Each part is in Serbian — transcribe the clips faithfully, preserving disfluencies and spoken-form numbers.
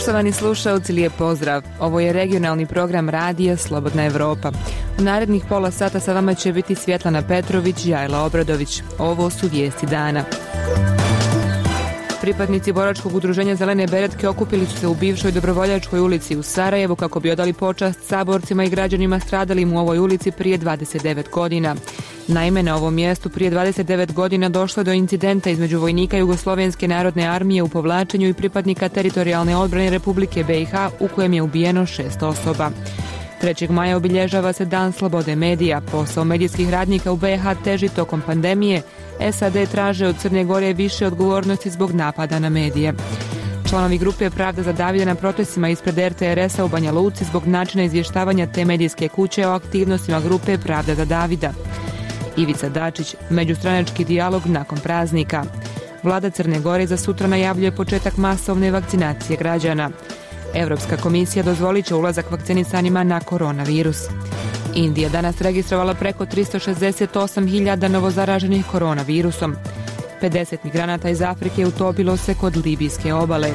Poštovani slušaoci, lijep pozdrav. Ovo je regionalni program radija Slobodna Evropa. U narednih pola sata sa vama će biti Svjetlana Petrović i Jajla Obradović. Ovo su vijesti dana. Pripadnici boračkog udruženja Zelene beretke okupili su se u bivšoj Dobrovoljačkoj ulici u Sarajevu kako bi odali počast saborcima i građanima stradalim u ovoj ulici prije dvadeset devet godina. Naime, na ovom mjestu prije dvadeset devet godina došlo je do incidenta između vojnika Jugoslovenske narodne armije u povlačenju i pripadnika teritorijalne odbrane Republike B i H u kojem je ubijeno šest osoba. trećeg maja obilježava se Dan slobode medija. Posao medijskih radnika u B i H teži tokom pandemije. S A D traže od Crne Gore više odgovornosti zbog napada na medije. Članovi grupe Pravda za Davida na protestima ispred R T R S-a u Banja Luci zbog načina izvještavanja te medijske kuće o aktivnostima grupe Pravda za Davida. Ivica Dačić, međustranački dijalog nakon praznika. Vlada Crne Gore za sutra najavljuje početak masovne vakcinacije građana. Europska komisija dozvolit će ulazak vakcinisanima na koronavirus. Indija danas registrovala preko tristo šezdeset osam hiljada novozaraženih koronavirusom. pedeset migranata iz Afrike utopilo se kod libijske obale.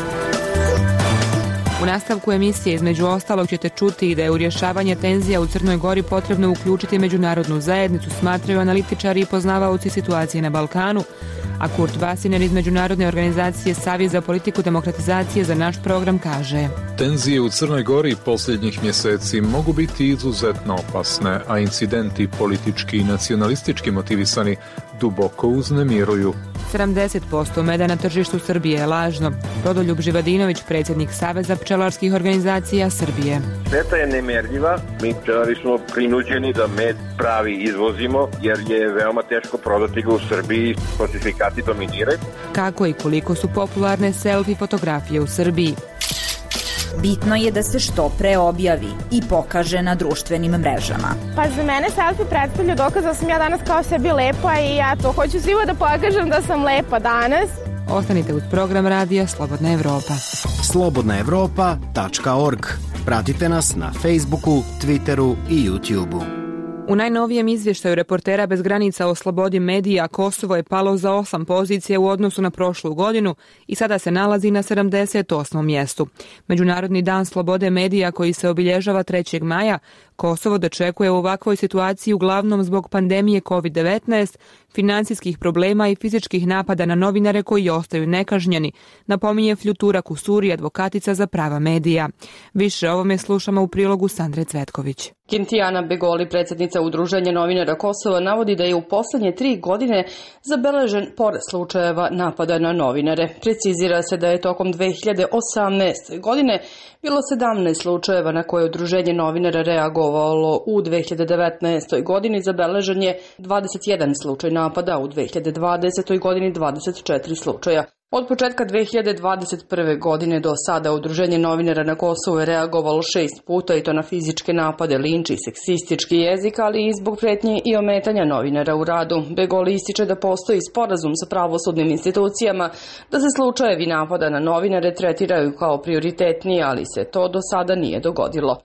U nastavku emisije između ostalog ćete čuti da je u rješavanje tenzija u Crnoj Gori potrebno uključiti međunarodnu zajednicu, smatraju analitičari i poznavaoci situacije na Balkanu, a Kurt Vasiner iz međunarodne organizacije Savjet za politiku demokratizacije za naš program kaže: Tenzije u Crnoj Gori posljednjih mjeseci mogu biti izuzetno opasne, a incidenti politički i nacionalistički motivisani duboko uznemiruju. sedamdeset posto meda na tržištu Srbije je lažno. Rodoljub Živadinović, predsjednik Saveza pčelarskih organizacija Srbije. Šteta je nemerljiva. Mi pčelari smo prinuđeni da med pravi izvozimo, jer je veoma teško prodati ga u Srbiji. Falsifikati dominiraju. Kako i koliko su popularne selfie fotografije u Srbiji? Bitno je da se što pre objavi i pokaže na društvenim mrežama. Pa za mene selfie predstavlja dokaz da sam ja danas kao sebi lepa i ja to hoću svima da pokažem da sam lepa danas. Ostanite uz program radija Slobodna Evropa. slobodna evropa tačka org. Pratite nas na Facebooku, Twitteru i YouTubeu. U najnovijem izvještaju Reportera bez granica o slobodi medija Kosovo je palo za osam pozicija u odnosu na prošlu godinu i sada se nalazi na sedamdeset osmom mjestu. Međunarodni dan slobode medija koji se obilježava trećeg maja Kosovo dočekuje u ovakvoj situaciji uglavnom zbog pandemije kovid devetnaest, financijskih problema i fizičkih napada na novinare koji ostaju nekažnjeni, napominje Fljutura Kusuri, advokatica za prava medija. Više o ovome slušamo u prilogu Sandre Cvetković. Kintijana Begoli, predsjednica Udruženja novinara Kosova, navodi da je u posljednje tri godine zabeležen porast slučajeva napada na novinare. Precizira se da je tokom dve hiljade osamnaeste. godine bilo sedamnaest slučajeva na koje Udruženje novinara reagovalo. U dve hiljade devetnaestoj. godini zabeležen je dvadeset jedan slučaj napada, u dve hiljade dvadesetoj. godini dvadeset četiri slučaja. Od početka dve hiljade dvadeset prve. godine do sada Udruženje novinara na Kosovu je reagovalo šest puta i to na fizičke napade, linč i seksistički jezik, ali i zbog pretnje i ometanja novinara u radu. Begoli ističe da postoji sporazum sa pravosudnim institucijama da se slučajevi napada na novinare tretiraju kao prioritetni, ali se to do sada nije dogodilo.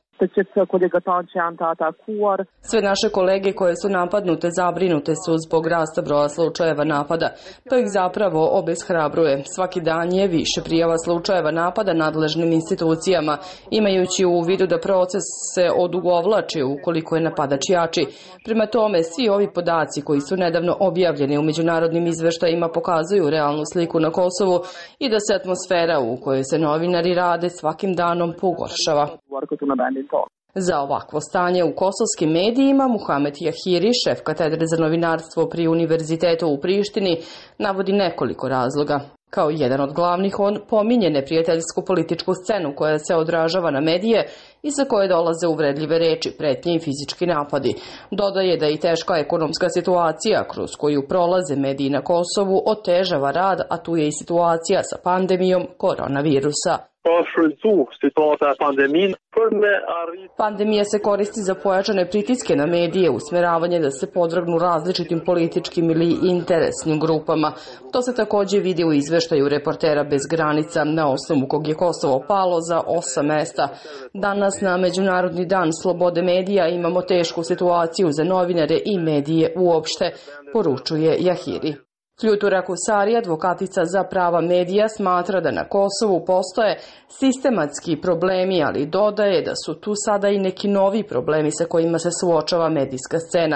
Sve naše kolege koje su napadnute zabrinute su zbog rasta broja slučajeva napada. To ih zapravo obeshrabruje. Svaki dan je više prijava slučajeva napada nadležnim institucijama, imajući u vidu da proces se odugovlači ukoliko je napadač jači. Prema tome, svi ovi podaci koji su nedavno objavljeni u međunarodnim izveštajima pokazuju realnu sliku na Kosovu i da se atmosfera u kojoj se novinari rade svakim danom pogoršava. Za ovakvo stanje u kosovskim medijima Muhamet Jahiri, šef katedre za novinarstvo pri Univerzitetu u Prištini, navodi nekoliko razloga. Kao jedan od glavnih on pominje neprijateljsku političku scenu koja se odražava na medije i sa koje dolaze uvredljive reči, pretnje i fizički napadi. Dodaje da i teška ekonomska situacija kroz koju prolaze mediji na Kosovu otežava rad, a tu je i situacija sa pandemijom koronavirusa. Pandemija se koristi za pojačane pritiske na medije, usmjeravanje da se podvrgnu različitim političkim ili interesnim grupama. To se također vidi u izveštaju Reportera bez granica, na osnovu kog je Kosovo palo za osam mjesta. Danas na Međunarodni dan slobode medija imamo tešku situaciju za novinare i medije uopšte, poručuje Jahiri. Fljutura Kusari, advokatica za prava medija, smatra da na Kosovu postoje sistematski problemi, ali dodaje da su tu sada i neki novi problemi sa kojima se suočava medijska scena.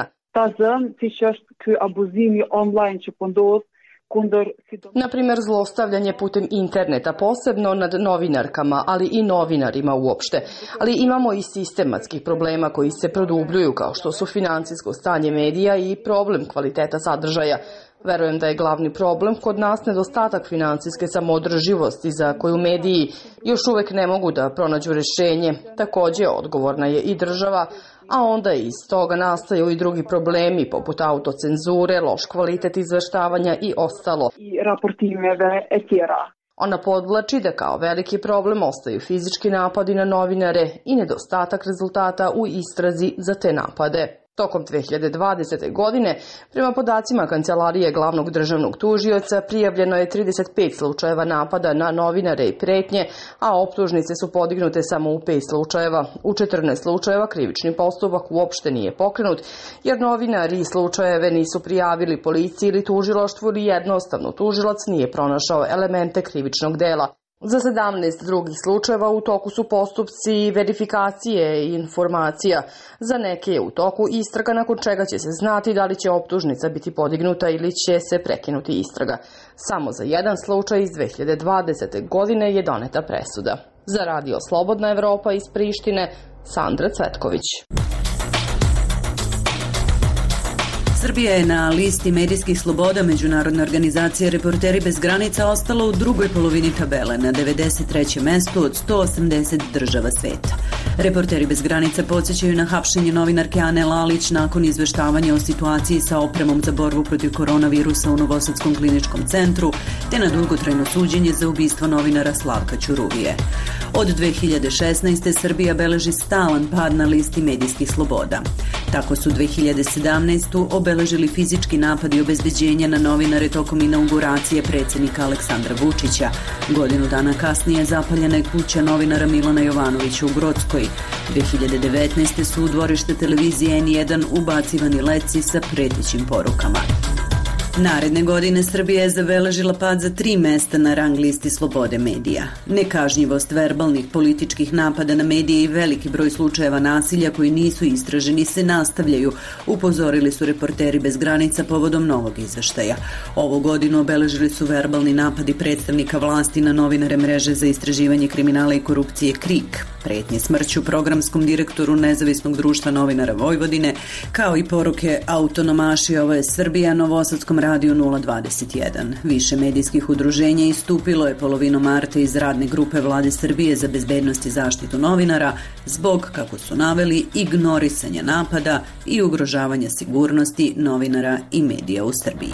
Na primjer, zlostavljanje putem interneta, posebno nad novinarkama, ali i novinarima uopšte. Ali imamo i sistematskih problema koji se produbljuju, kao što su financijsko stanje medija i problem kvaliteta sadržaja. Verujem da je glavni problem kod nas nedostatak financijske samoodrživosti za koju mediji još uvek ne mogu da pronađu rešenje. Takođe, odgovorna je i država, a onda iz toga nastaju i drugi problemi poput autocenzure, loš kvalitet izveštavanja i ostalo. Ona podvlači da kao veliki problem ostaju fizički napadi na novinare i nedostatak rezultata u istrazi za te napade. Tokom dve hiljade dvadesete. godine, prema podacima Kancelarije glavnog državnog tužioca, prijavljeno je trideset pet slučajeva napada na novinare i pretnje, a optužnice su podignute samo u pet slučajeva. U četrnaest slučajeva krivični postupak uopšte nije pokrenut, jer novinari slučajeve nisu prijavili policiji ili tužilaštvu ili jednostavno tužilac nije pronašao elemente krivičnog dela. Za sedamnaest drugih slučajeva u toku su postupci verifikacije i informacija. Za neke je u toku istraga nakon čega će se znati da li će optužnica biti podignuta ili će se prekinuti istraga. Samo za jedan slučaj iz dve hiljade dvadesete. godine je doneta presuda. Za Radio Slobodna Evropa iz Prištine, Sandra Cvetković. Srbija je na listi medijskih sloboda Međunarodne organizacije Reporteri bez granica ostala u drugoj polovini tabele na devedeset trećem mestu od sto osamdeset država sveta. Reporteri bez granica podsjećaju na hapšenje novinarke Ane Lalić nakon izveštavanja o situaciji sa opremom za borbu protiv koronavirusa u Novosadskom kliničkom centru, te na dugotrajno suđenje za ubistvo novinara Slavka Ćuruvije. Od dve hiljade šesnaeste. Srbija beleži stalan pad na listi medijskih sloboda. Tako su dve hiljade sedamnaeste. obeležili fizički napad i obezbeđenja na novinare tokom inauguracije predsjednika Aleksandra Vučića. Godinu dana kasnije zapaljena je kuća novinara Milana Jovanovića u Grockoj. dve hiljade devetnaeste. su u dvorište televizije N jedan ubacivani letci sa pretećim porukama. Naredne godine Srbija je zabeležila pad za tri mesta na rang listi slobode medija. Nekažnjivost verbalnih političkih napada na medije i veliki broj slučajeva nasilja koji nisu istraženi se nastavljaju, upozorili su Reporteri bez granica povodom novog izveštaja. Ovu godinu obeležili su verbalni napadi predstavnika vlasti na novinare mreže za istraživanje kriminala i korupcije KRIK, pretnje smrću programskom direktoru Nezavisnog društva novinara Vojvodine, kao i poruke autonomaši, ovo je Srbija, Novosadskom Radio nula dvadeset jedan. Više medijskih udruženja istupilo je polovinom marta iz radne grupe Vlade Srbije za bezbednost i zaštitu novinara zbog, kako su naveli, ignorisanja napada i ugrožavanja sigurnosti novinara i medija u Srbiji.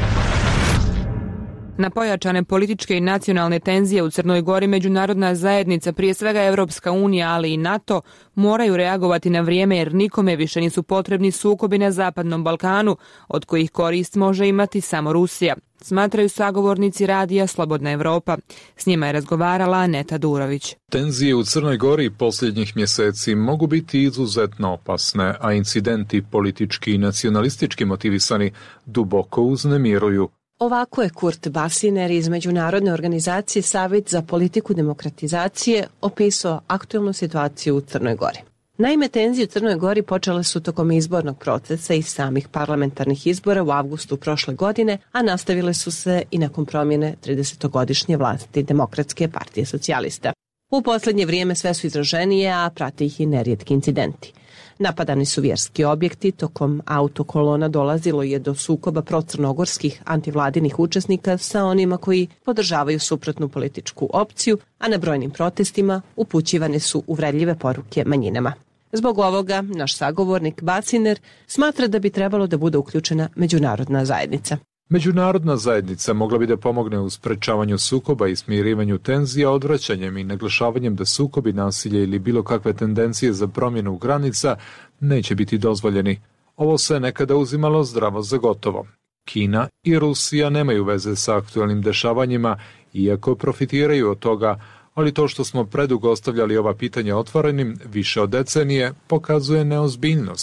Na pojačane političke i nacionalne tenzije u Crnoj Gori međunarodna zajednica, prije svega Evropska unija, ali i NATO, moraju reagovati na vrijeme jer nikome više nisu potrebni sukobi na Zapadnom Balkanu, od kojih korist može imati samo Rusija, smatraju sagovornici radija Slobodna Evropa. S njima je razgovarala Aneta Durović. Tenzije u Crnoj Gori posljednjih mjeseci mogu biti izuzetno opasne, a incidenti politički i nacionalistički motivisani duboko uznemiruju. Ovako je Kurt Basiner iz Međunarodne organizacije Savjet za politiku demokratizacije opisao aktualnu situaciju u Crnoj Gori. Naime, tenzije u Crnoj Gori počele su tokom izbornog procesa i samih parlamentarnih izbora u avgustu prošle godine, a nastavile su se i nakon promjene tridesetogodišnje vlasti Demokratske partije socijalista. U posljednje vrijeme sve su izraženije, a prate ih i nerijetki incidenti. Napadani su vjerski objekti, tokom autokolona dolazilo je do sukoba procrnogorskih antivladinih učesnika sa onima koji podržavaju suprotnu političku opciju, a na brojnim protestima upućivane su uvredljive poruke manjinama. Zbog ovoga, naš sagovornik Basiner smatra da bi trebalo da bude uključena međunarodna zajednica. Međunarodna zajednica mogla bi da pomogne u sprečavanju sukoba i smirivanju tenzija odvraćanjem i naglašavanjem da sukobi, nasilje ili bilo kakve tendencije za promjenu granica neće biti dozvoljeni. Ovo se nekada uzimalo zdravo za gotovo. Kina i Rusija nemaju veze sa aktualnim dešavanjima, iako profitiraju od toga, ali to što smo predugo ostavljali ova pitanja otvorenim više od decenije pokazuje neozbiljnost.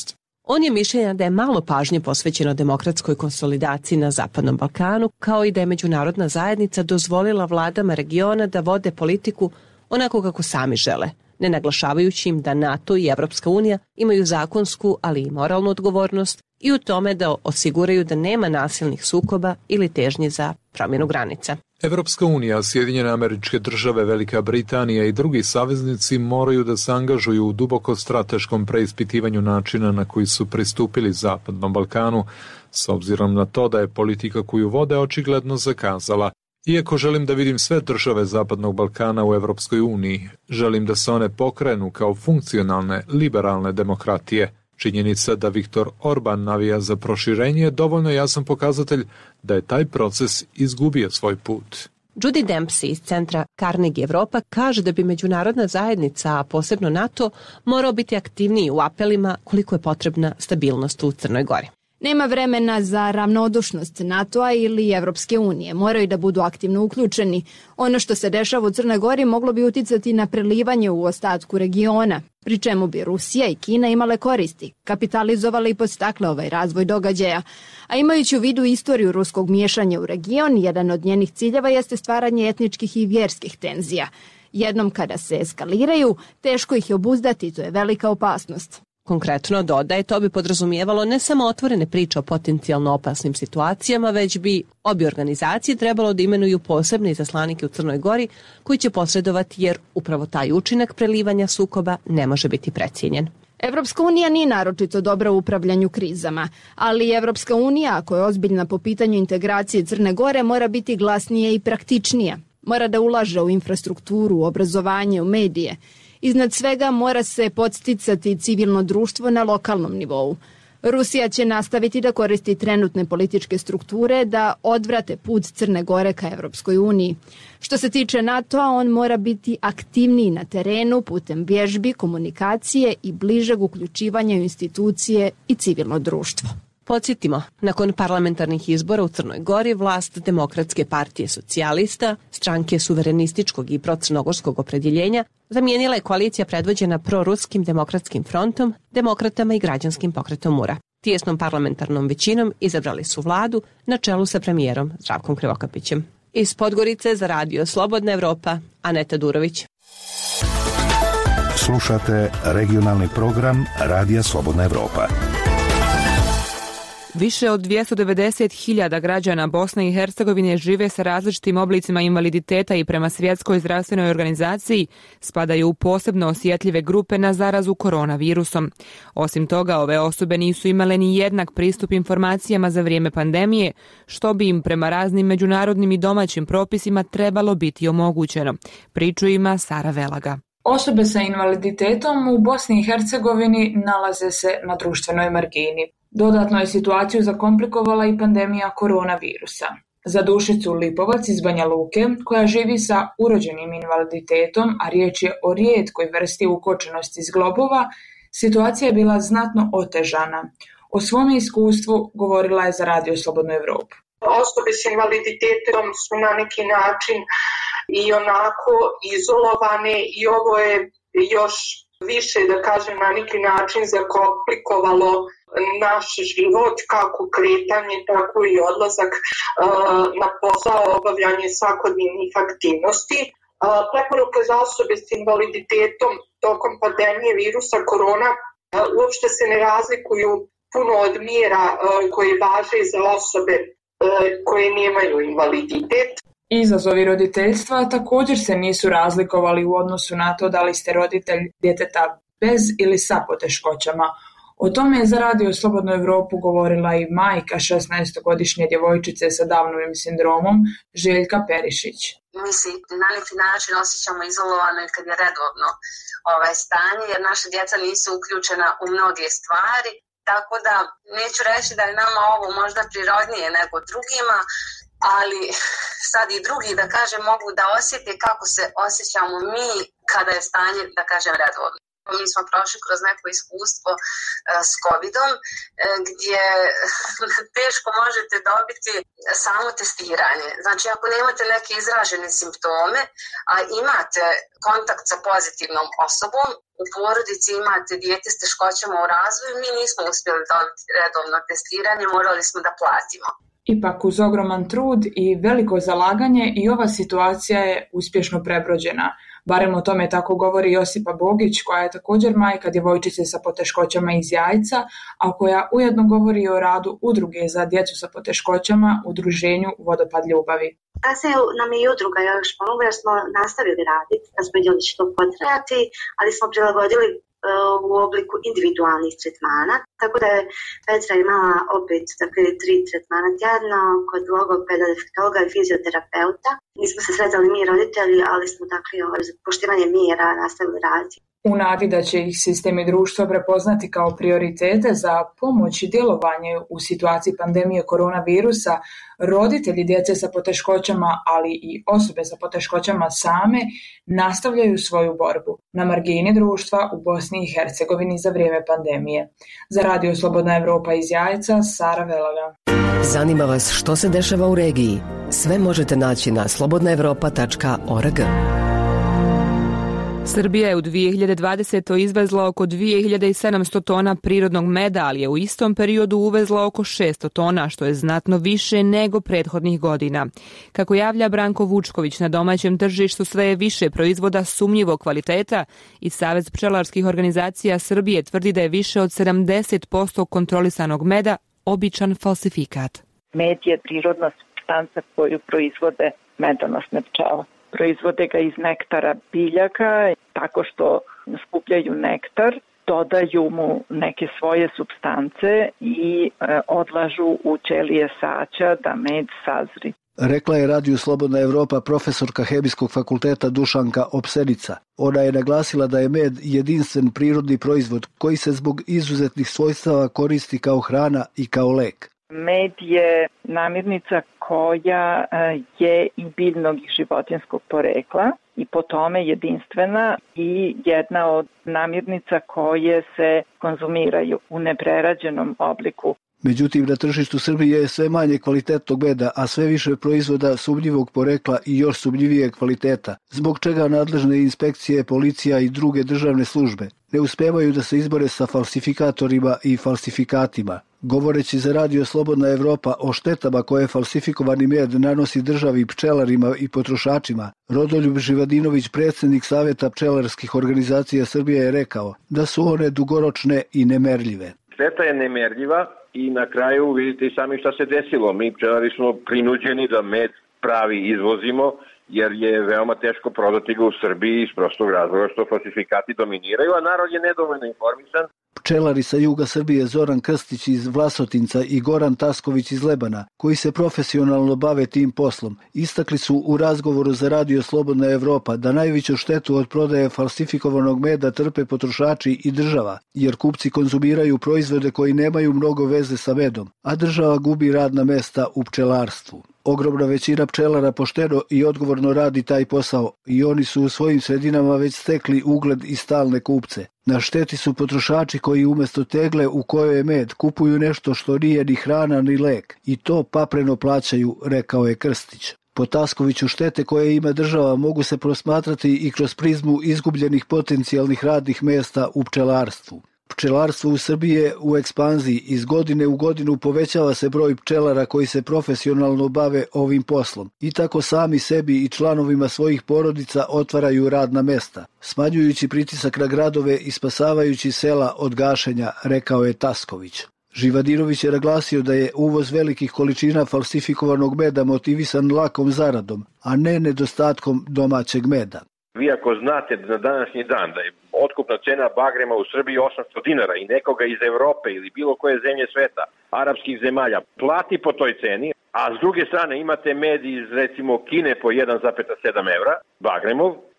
On je mišljenja da je malo pažnje posvećeno demokratskoj konsolidaciji na Zapadnom Balkanu, kao i da je međunarodna zajednica dozvolila vladama regiona da vode politiku onako kako sami žele, ne naglašavajući im da NATO i Evropska unija imaju zakonsku, ali i moralnu odgovornost i u tome da osiguraju da nema nasilnih sukoba ili težnje za promjenu granica. Evropska unija, Sjedinjene Američke Države, Velika Britanija i drugi saveznici moraju da se angažuju u duboko strateškom preispitivanju načina na koji su pristupili Zapadnom Balkanu, s obzirom na to da je politika koju vode očigledno zakazala. Iako želim da vidim sve države Zapadnog Balkana u Evropskoj uniji, želim da se one pokrenu kao funkcionalne, liberalne demokratije. Činjenica da Viktor Orban navija za proširenje je dovoljno jasan pokazatelj da je taj proces izgubio svoj put. Judy Dempsey iz centra Carnegie Evropa kaže da bi međunarodna zajednica, a posebno NATO, morao biti aktivniji u apelima koliko je potrebna stabilnost u Crnoj Gori. Nema vremena za ravnodušnost NATO-a ili Evropske unije. Moraju da budu aktivno uključeni. Ono što se dešava u Crnoj Gori moglo bi uticati na prelivanje u ostatku regiona, pri čemu bi Rusija i Kina imale koristi, kapitalizovale i podstakle ovaj razvoj događaja. A imajući u vidu istoriju ruskog miješanja u region, jedan od njenih ciljeva jeste stvaranje etničkih i vjerskih tenzija. Jednom kada se eskaliraju, teško ih je obuzdati, to je velika opasnost. Konkretno dodaje, to bi podrazumijevalo ne samo otvorene priče o potencijalno opasnim situacijama, već bi obje organizacije trebalo da imenuju posebne izaslanike u Crnoj Gori koji će posredovati, jer upravo taj učinak prelivanja sukoba ne može biti precijenjen. Evropska unija nije naročito dobra u upravljanju krizama, ali Evropska unija, ako je ozbiljna po pitanju integracije Crne Gore, mora biti glasnija i praktičnija. Mora da ulaže u infrastrukturu, u obrazovanje, u medije. Iznad svega mora se podsticati civilno društvo na lokalnom nivou. Rusija će nastaviti da koristi trenutne političke strukture da odvrate put Crne Gore ka Evropskoj uniji. Što se tiče NATO-a, on mora biti aktivniji na terenu putem vježbi, komunikacije i bližeg uključivanja u institucije i civilno društvo. Podsjetimo, nakon parlamentarnih izbora u Crnoj Gori vlast Demokratske partije socijalista, stranke suverenističkog i procrnogorskog opredjeljenja, zamijenila je koalicija predvođena proruskim demokratskim frontom, demokratama i građanskim pokretom Mura. Tijesnom parlamentarnom većinom izabrali su vladu na čelu sa premijerom Zdravkom Krivokapićem. Iz Podgorice za Radio Slobodna Evropa, Aneta Durović. Slušate regionalni program Radija Slobodna Evropa. Više od dvjesto devedeset hiljada građana Bosne i Hercegovine žive sa različitim oblicima invaliditeta i prema Svjetskoj zdravstvenoj organizaciji spadaju u posebno osjetljive grupe na zarazu koronavirusom. Osim toga, ove osobe nisu imale ni jednak pristup informacijama za vrijeme pandemije, što bi im prema raznim međunarodnim i domaćim propisima trebalo biti omogućeno. Priču ima Sara Velaga. Osobe sa invaliditetom u Bosni i Hercegovini nalaze se na društvenoj margini. Dodatno je situaciju zakomplikovala i pandemija koronavirusa. Za Dušicu Lipovac iz Banja Luke, koja živi sa urođenim invaliditetom, a riječ je o rijetkoj vrsti ukočenosti zglobova, situacija je bila znatno otežana. O svom iskustvu govorila je za Radio Slobodnu Evropu. Osobe s invaliditetom su na neki način i onako izolovane i ovo je još više, da kažem, na neki način zakomplikovalo naš život, kako kretanje, tako i odlazak uh, na posao, obavljanje svakodnevnih aktivnosti. Uh, preporuke za osobe s invaliditetom tokom pandemije virusa korona uh, uopšte se ne razlikuju puno od mjera uh, koje važe za osobe uh, koje nemaju invaliditet. Izazovi roditeljstva također se nisu razlikovali u odnosu na to da li ste roditelj djeteta bez ili sa poteškoćama. O tome je za Radio Slobodnu Evropu govorila i majka šesnaestogodišnje djevojčice sa Downovim sindromom, Željka Perišić. Mi se na neki način osjećamo izolovano kad je redovno ovaj stanje, jer naša djeca nisu uključena u mnoge stvari, tako da neću reći da je nama ovo možda prirodnije nego drugima, ali sad i drugi, da kažem, mogu da osjeti kako se osjećamo mi kada je stanje, da kažem, redovno. Mi smo prošli kroz neko iskustvo uh, s covidom uh, gdje teško možete dobiti samo testiranje. Znači ako nemate neke izražene simptome, a imate kontakt sa pozitivnom osobom, u porodici imate dijete s teškoćama u razvoju, mi nismo uspjeli dobiti redovno testiranje, morali smo da platimo. Ipak uz ogroman trud i veliko zalaganje i ova situacija je uspješno prebrođena. Barem o tome tako govori Josipa Bogić, koja je također majka djevojčice sa poteškoćama iz Jajca, a koja ujedno govori o radu udruge za djecu sa poteškoćama u udruženju Vodopad ljubavi. Kasnije nam je i udruga još pomogla jer smo nastavili raditi, da smo vidjeli da će to potrajati, ali smo prilagodili u obliku individualnih tretmana, tako da je Petra imala opet dakle, tri tretmana tjedno kod logopeda, defektologa i fizioterapeuta. Nismo se sretali mi roditelji, ali smo dakle, za poštivanje mjera nastavili raditi. U nadi da će ih sistem i društvo prepoznati kao prioritete za pomoć i djelovanje u situaciji pandemije koronavirusa, roditelji djece sa poteškoćama, ali i osobe sa poteškoćama same, nastavljaju svoju borbu na margini društva u Bosni i Hercegovini za vrijeme pandemije. Za Radio Slobodna Evropa iz Jajca, Sara Velaga. Zanima vas što se dešava u regiji? Sve možete naći na slobodna evropa tačka org. Srbija je u dvije hiljade dvadesetoj izvezla oko dvije hiljade sedamsto tona prirodnog meda, ali je u istom periodu uvezla oko šesto tona, što je znatno više nego prethodnih godina. Kako javlja Branko Vučković, na domaćem tržištu sve je više proizvoda sumnjivog kvaliteta i Savez pčelarskih organizacija Srbije tvrdi da je više od sedamdeset posto kontrolisanog meda običan falsifikat. Med je prirodna supstanca koju proizvode medonosne pčele. Proizvode ga iz nektara biljaka, tako što skupljaju nektar, dodaju mu neke svoje supstance i e, odlažu u ćelije saća da med sazri. Rekla je Radiju Slobodna Evropa profesorka Hemijskog fakulteta Dušanka Opsenica. Ona je naglasila da je med jedinstven prirodni proizvod koji se zbog izuzetnih svojstava koristi kao hrana i kao lek. Med je namirnica koja je i biljnog i životinjskog porekla i po tome jedinstvena i jedna od namirnica koje se konzumiraju u neprerađenom obliku. Međutim, na tržištu Srbije je sve manje kvalitetnog meda, a sve više proizvoda sumnjivog porekla i još sumnjivije kvaliteta, zbog čega nadležne inspekcije, policija i druge državne službe ne uspevaju da se izbore sa falsifikatorima i falsifikatima. Govoreći za Radio Slobodna Evropa o štetama koje falsifikovani med nanosi državi, pčelarima i potrošačima, Rodoljub Živadinović, predsjednik Saveta pčelarskih organizacija Srbije, je rekao da su one dugoročne i nemerljive. Šteta je nemerljiva i na kraju vidite i sami šta se desilo. Mi pčelari smo prinuđeni da med pravi izvozimo, jer je veoma teško prodati ga u Srbiji iz prostog razloga što falsifikati dominiraju, a narod je nedovoljno informisan. Pčelari sa juga Srbije Zoran Krstić iz Vlasotinca i Goran Tasković iz Lebana, koji se profesionalno bave tim poslom, istakli su u razgovoru za Radio Slobodna Evropa da najveću štetu od prodaje falsifikovanog meda trpe potrošači i država, jer kupci konzumiraju proizvode koji nemaju mnogo veze sa medom, a država gubi radna mesta u pčelarstvu. Ogromna većina pčelara pošteno i odgovorno radi taj posao i oni su u svojim sredinama već stekli ugled i stalne kupce. Na šteti su potrošači koji umjesto tegle u kojoj je med kupuju nešto što nije ni hrana ni lek i to papreno plaćaju, rekao je Krstić. Po Taskoviću, štete koje ima država mogu se prosmatrati i kroz prizmu izgubljenih potencijalnih radnih mjesta u pčelarstvu. Pčelarstvo u Srbiji je u ekspanziji. Iz godine u godinu povećava se broj pčelara koji se profesionalno bave ovim poslom i tako sami sebi i članovima svojih porodica otvaraju radna mesta, smanjujući pritisak na gradove i spasavajući sela od gašenja, rekao je Tasković. Živadirović je naglasio da je uvoz velikih količina falsifikovanog meda motivisan lakom zaradom, a ne nedostatkom domaćeg meda. Vi ako znate na današnji dan da je otkupna cena bagrema u Srbiji osamsto dinara i nekoga iz Evrope ili bilo koje zemlje sveta, arapskih zemalja, plati po toj ceni, a s druge strane imate med iz recimo Kine po jedan zarez sedam evra, bagremov,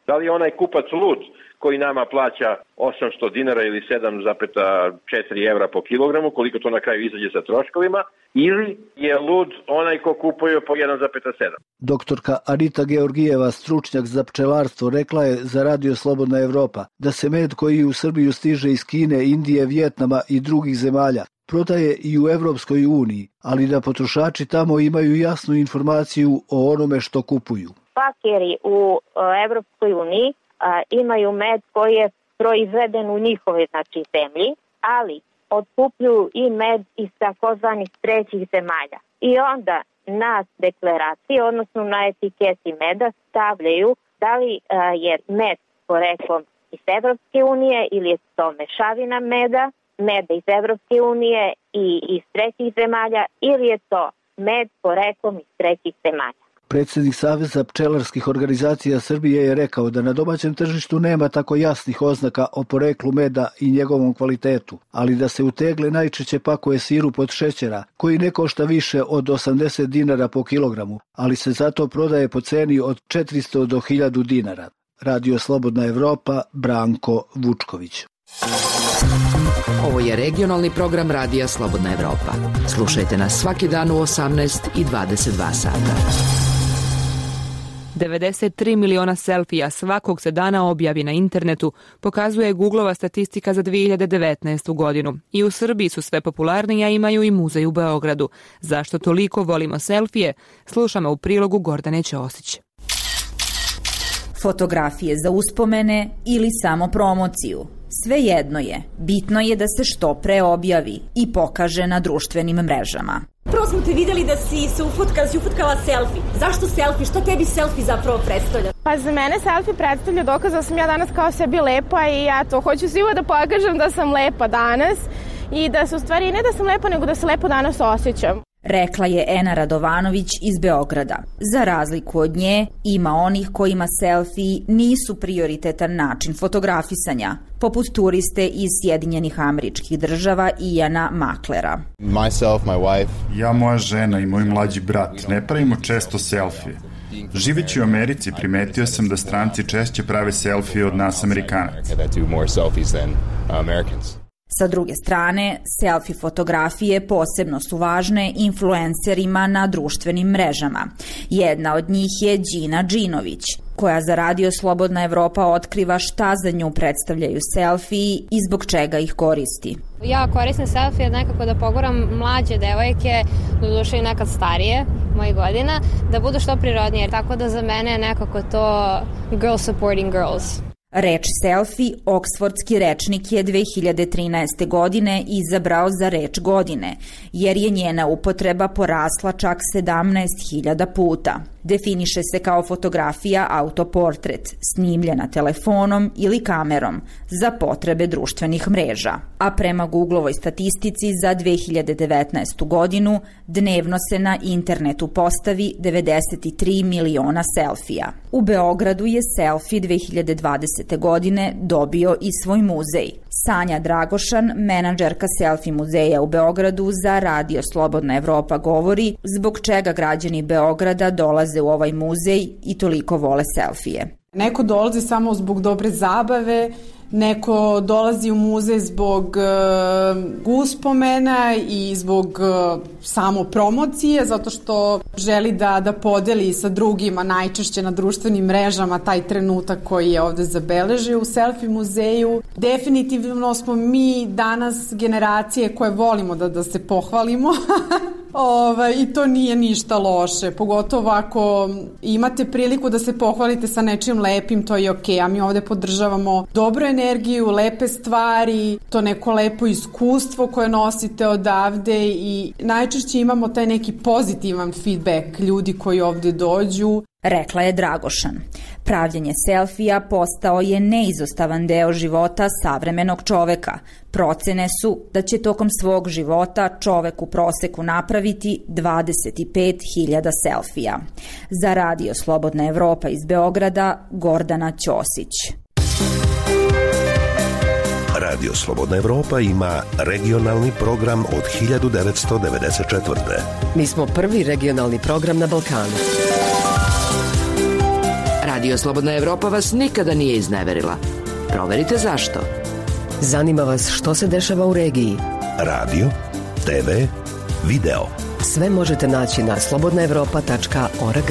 Da li je onaj kupac lud koji nama plaća osamsto dinara ili sedam zarez četiri evra po kilogramu, koliko to na kraju izađe sa troškovima, ili je lud onaj ko kupuje po jedan zarez sedam. Doktorka Anita Georgijeva, stručnjak za pčelarstvo, rekla je za Radio Slobodna Evropa da se med koji u Srbiju stiže iz Kine, Indije, Vijetnama i drugih zemalja prodaje i u Evropskoj uniji, ali da potrošači tamo imaju jasnu informaciju o onome što kupuju. Pakeri u Evropskoj uniji a, imaju med koji je proizveden u njihovoj znači zemlji, ali otkupljuju i med iz takozvanih trećih zemalja. I onda na deklaraciji, odnosno na etiketi meda stavljaju da li a, je med poreklom iz Evropske unije ili je to mešavina meda, meda iz Evropske unije i iz trećih zemalja ili je to med poreklom iz trećih zemalja. Predsjednik Saveza pčelarskih organizacija Srbije je rekao da na domaćem tržištu nema tako jasnih oznaka o poreklu meda i njegovom kvalitetu, ali da se u tegle najčešće pakuje sirup od šećera, koji ne košta više od osamdeset dinara po kilogramu, ali se zato prodaje po ceni od četiristo do hiljadu dinara. Radio Slobodna Evropa, Branko Vučković. Ovo je regionalni program Radija Slobodna Evropa. Slušajte nas svaki dan u osamnaest i dvadeset dva sata. devedeset tri miliona selfija svakog se dana objavi na internetu, pokazuje Googleova statistika za dve hiljade devetnaestu godinu. I u Srbiji su sve popularniji, a imaju i muzej u Beogradu. Zašto toliko volimo selfije? Slušamo u prilogu Gordane Ćosić. Fotografije za uspomene ili samo promociju. Svejedno je, bitno je da se što pre objavi i pokaže na društvenim mrežama. Prvo smo te videli da si se ufotkala, si ufotkala selfie. Zašto selfie? Šta tebi selfie zapravo predstavlja? Pa za mene selfie predstavlja dokaz da sam ja danas kao sebi lepa i ja to hoću svima da pokažem da sam lepa danas i da se u stvari ne da sam lepa, nego da se lepo danas osjećam. Rekla je Ena Radovanović iz Beograda. Za razliku od nje, ima onih kojima selfiji nisu prioritetan način fotografisanja, poput turiste iz Sjedinjenih Američkih Država Iana Maklera. Myself, my wife. Ja, moja žena i moj mlađi brat ne pravimo često selfije. Živeći u Americi primetio sam da stranci češće prave selfije od nas Amerikanaca. Sa druge strane, selfie fotografije posebno su važne influencerima na društvenim mrežama. Jedna od njih je Đina Đinović, koja za Radio Slobodna Evropa otkriva šta za nju predstavljaju selfiji i zbog čega ih koristi. Ja koristim selfije nekako da poguram mlađe devojke, doduše i nekad starije, mojih godina, da budu što prirodnije, tako da za mene je nekako to girl supporting girls. Reč selfie Oksfordski rečnik je dve hiljade trinaeste. godine izabrao za reč godine, jer je njena upotreba porasla čak sedamnaest hiljada puta. Definiše se kao fotografija autoportret, snimljena telefonom ili kamerom za potrebe društvenih mreža. A prema Googleovoj statistici za dve hiljade devetnaestu. godinu dnevno se na internetu postavi devedeset tri miliona selfija. U Beogradu je selfie dve hiljade dvadesete. godine dobio i svoj muzej. Sanja Dragošan, menadžerka selfie muzeja u Beogradu za Radio Slobodna Evropa, govori zbog čega građani Beograda dolaze u ovaj muzej i toliko vole selfije. Neko dolazi samo zbog dobre zabave, neko dolazi u muzej zbog uh, uspomena i zbog uh, samo promocije, zato što želi da, da podeli sa drugima najčešće na društvenim mrežama taj trenutak koji je ovde zabeležio u selfie muzeju. Definitivno smo mi danas generacije koje volimo da, da se pohvalimo. Ove, I to nije ništa loše, pogotovo ako imate priliku da se pohvalite sa nečim lepim, to je okej, a mi ovde podržavamo dobru energiju, lepe stvari, to neko lepo iskustvo koje nosite odavde i najčešće imamo taj neki pozitivan feedback ljudi koji ovde dođu. Rekla je Dragošan. Pravljenje selfija postao je neizostavan deo života savremenog čoveka. Procene su da će tokom svog života čovek u proseku napraviti dvadeset pet hiljada selfija. Za Radio Slobodna Evropa iz Beograda, Gordana Ćosić. Radio Slobodna Evropa ima regionalni program od hiljadu devetsto devedeset četvrte. Mi smo prvi regionalni program na Balkanu. Radio Slobodna Evropa vas nikada nije izneverila. Proverite zašto. Zanima vas što se dešava u regiji? Radio, te ve, video. Sve možete naći na slobodna evropa tačka org.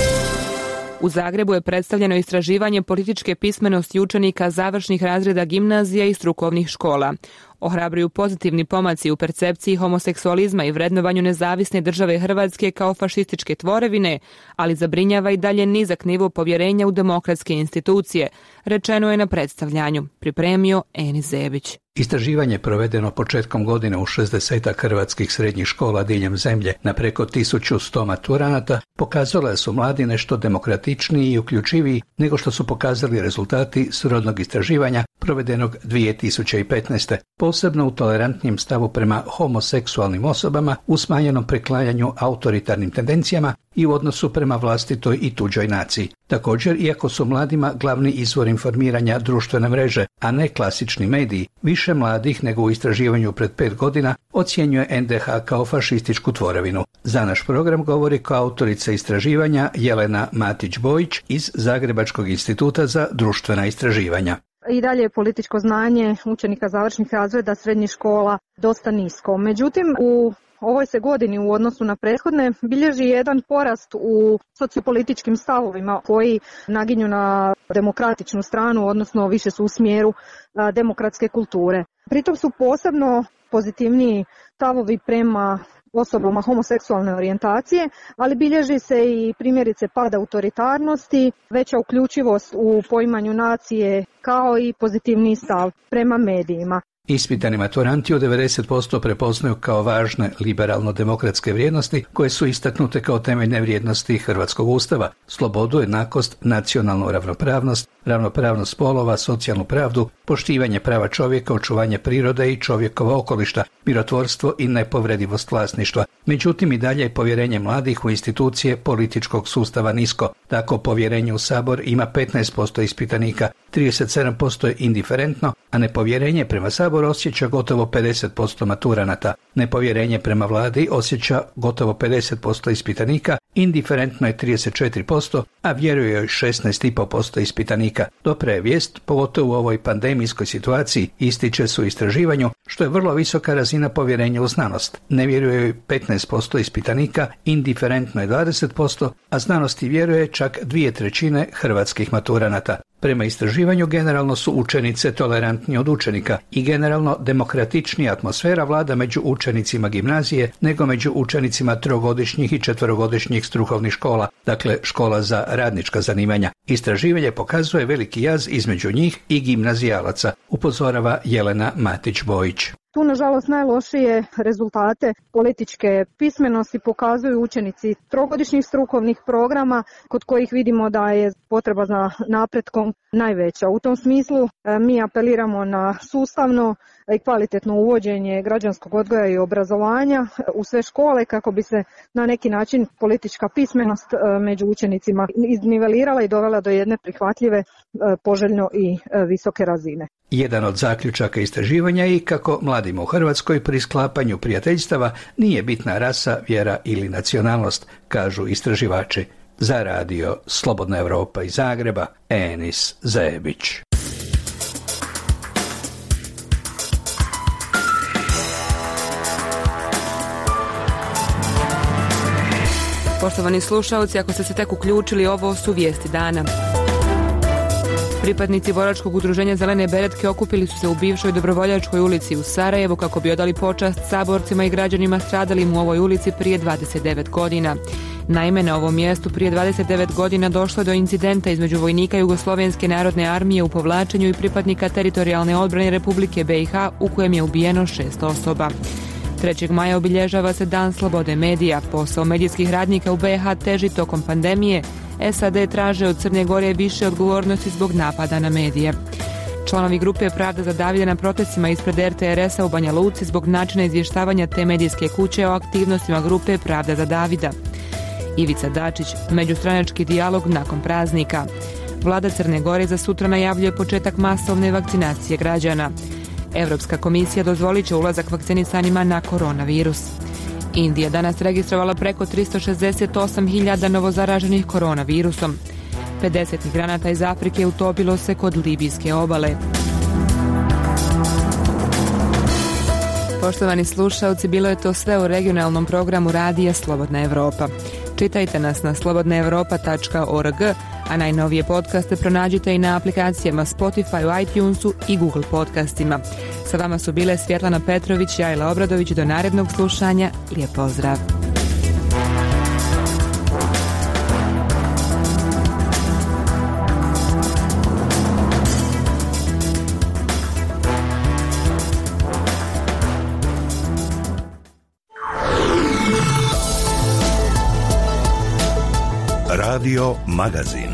U Zagrebu je predstavljeno istraživanje političke pismenosti učenika završnih razreda gimnazija i strukovnih škola. Ohrabruju pozitivni pomaci u percepciji homoseksualizma i vrednovanju nezavisne države Hrvatske kao fašističke tvorevine, ali zabrinjava i dalje nizak nivo povjerenja u demokratske institucije, rečeno je na predstavljanju, pripremio Enis Zebić. Istraživanje provedeno početkom godine u šezdesetak hrvatskih srednjih škola diljem zemlje na preko tisuću sto maturanata pokazalo da su mladi nešto demokratičniji i uključiviji nego što su pokazali rezultati srodnog istraživanja provedenog dvije tisuće petnaeste. Posebno u tolerantnijem stavu prema homoseksualnim osobama, u smanjenom preklanjanju autoritarnim tendencijama i u odnosu prema vlastitoj i tuđoj naciji. Također, iako su mladima glavni izvor informiranja društvene mreže, a ne klasični mediji, više mladih nego u istraživanju pred pet godina ocjenjuje en de ha kao fašističku tvorevinu. Za naš program govori koautorica istraživanja Jelena Matić-Bojić iz Zagrebačkog instituta za društvena istraživanja. I dalje je političko znanje učenika završnih razreda srednjih škola dosta nisko. Međutim, u ovoj se godini u odnosu na prethodne bilježi jedan porast u sociopolitičkim stavovima koji naginju na demokratičnu stranu, odnosno više su u smjeru a, demokratske kulture. Pritom su posebno pozitivniji stavovi prema osobama homoseksualne orijentacije, ali bilježi se i primjerice pad autoritarnosti, veća uključivost u poimanju nacije kao i pozitivni stav prema medijima. Ispitani maturanti u devedeset posto prepoznaju kao važne liberalno-demokratske vrijednosti koje su istaknute kao temeljne vrijednosti Hrvatskog ustava, slobodu, jednakost, nacionalnu ravnopravnost, ravnopravnost spolova, socijalnu pravdu, poštivanje prava čovjeka, očuvanje prirode i čovjekova okolišta, mirotvorstvo i nepovredivost vlasništva. Međutim, i dalje je povjerenje mladih u institucije političkog sustava nisko. Tako povjerenje u Sabor ima petnaest posto ispitanika, trideset sedam posto je indiferentno, a nepovjerenje prema Saboru osjeća gotovo pedeset posto maturanata. Nepovjerenje prema vladi osjeća gotovo pedeset posto ispitanika, indiferentno je trideset četiri posto, a vjeruje joj šesnaest zarez pet posto ispitanika. Dobra je vijest, pogotovo u ovoj pandemijskoj situaciji, ističe se u istraživanju, što je vrlo visoka razina povjerenja u znanost. Ne vjeruje joj petnaest posto ispitanika, indiferentno je dvadeset posto, a znanosti vjeruje čak dvije trećine hrvatskih maturanata. Prema istraživanju generalno su učenice tolerantnije od učenika i generalno demokratičnija atmosfera vlada među učenicima gimnazije nego među učenicima trogodišnjih i četverogodišnjih strukovnih škola, dakle škola za radnička zanimanja. Istraživanje pokazuje veliki jaz između njih i gimnazijalaca, upozorava Jelena Matić-Bojić. Tu, nažalost, najlošije rezultate političke pismenosti pokazuju učenici trogodišnjih strukovnih programa, kod kojih vidimo da je potreba za napretkom najveća. U tom smislu mi apeliramo na sustavno i kvalitetno uvođenje građanskog odgoja i obrazovanja u sve škole kako bi se na neki način politička pismenost među učenicima iznivelirala i dovela do jedne prihvatljive, poželjno i visoke razine. Jedan od zaključaka istraživanja je kako mladima u Hrvatskoj pri sklapanju prijateljstava nije bitna rasa, vjera ili nacionalnost, kažu istraživači. Za radio Slobodna Evropa iz Zagreba, Enis Zebić. Poštovani slušalci, ako ste se tek uključili, ovo su vijesti dana. Pripadnici boračkog udruženja Zelene beretke okupili su se u bivšoj Dobrovoljačkoj ulici u Sarajevu kako bi odali počast saborcima i građanima stradalim u ovoj ulici prije dvadeset devet godina. Naime, na ovom mjestu prije dvadeset devet godina došlo je do incidenta između vojnika Jugoslovenske narodne armije u povlačenju i pripadnika teritorijalne odbrane Republike be i ha u kojem je ubijeno šest osoba. trećeg maja obilježava se Dan slobode medija. Posao medijskih radnika u be i ha teži tokom pandemije. es a de traže od Crne Gore više odgovornosti zbog napada na medije. Članovi grupe Pravda za Davida na protestima ispred er te er esa u Banja Luci zbog načina izvještavanja te medijske kuće o aktivnostima grupe Pravda za Davida. Ivica Dačić, međustranački dijalog nakon praznika. Vlada Crne Gore za sutra najavljuje početak masovne vakcinacije građana. Europska komisija dozvolit će ulazak vakcinisanima na koronavirus. Indija danas registrovala preko tristo šezdeset osam hiljada novozaraženih koronavirusom. pedeset migranata iz Afrike utopilo se kod libijske obale. Poštovani slušalci, bilo je to sve u regionalnom programu Radija Slobodna Evropa. Čitajte nas na slobodna evropa tačka org, a najnovije podcaste pronađite i na aplikacijama Spotify, iTunesu i Google podcastima. Sa vama su bile Svjetlana Petrović i Ajla Obradović. Do narednog slušanja. Lijep pozdrav. Radio Magazin.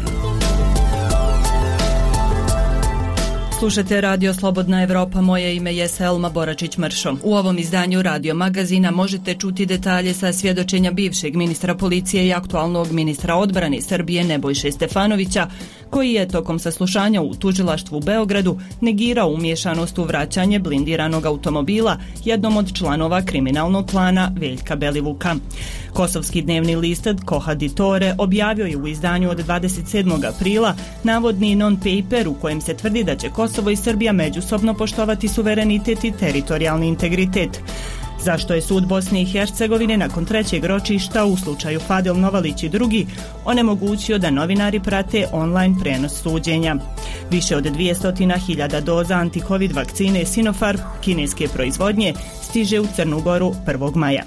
Slušajte Radio Slobodna Evropa, moje ime je Selma Boračić-Mršo. U ovom izdanju Radio Magazina možete čuti detalje sa svjedočenja bivšeg ministra policije i aktualnog ministra odbrane Srbije Nebojše Stefanovića, koji je tokom saslušanja u tužilaštvu u Beogradu negirao umješanost u vraćanje blindiranog automobila jednom od članova kriminalnog klana Veljka Belivuka. Kosovski dnevni list Kohaditore objavio je u izdanju od dvadeset sedmog aprila navodni non-paper u kojem se tvrdi da će Kosovo i Srbija međusobno poštovati suverenitet i teritorijalni integritet. Zašto je sud Bosne i Hercegovine nakon trećeg ročišta u slučaju Fadil Novalić i drugi onemogućio da novinari prate online prenos suđenja. Više od dvjesto hiljada doza antikovid vakcine Sinopharm kineske proizvodnje stiže u Crnu Goru prvog maja.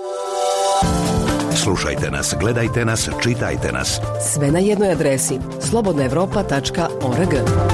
Slušajte nas, gledajte nas, čitajte nas. Sve na jednoj adresi slobodna evropa tačka org.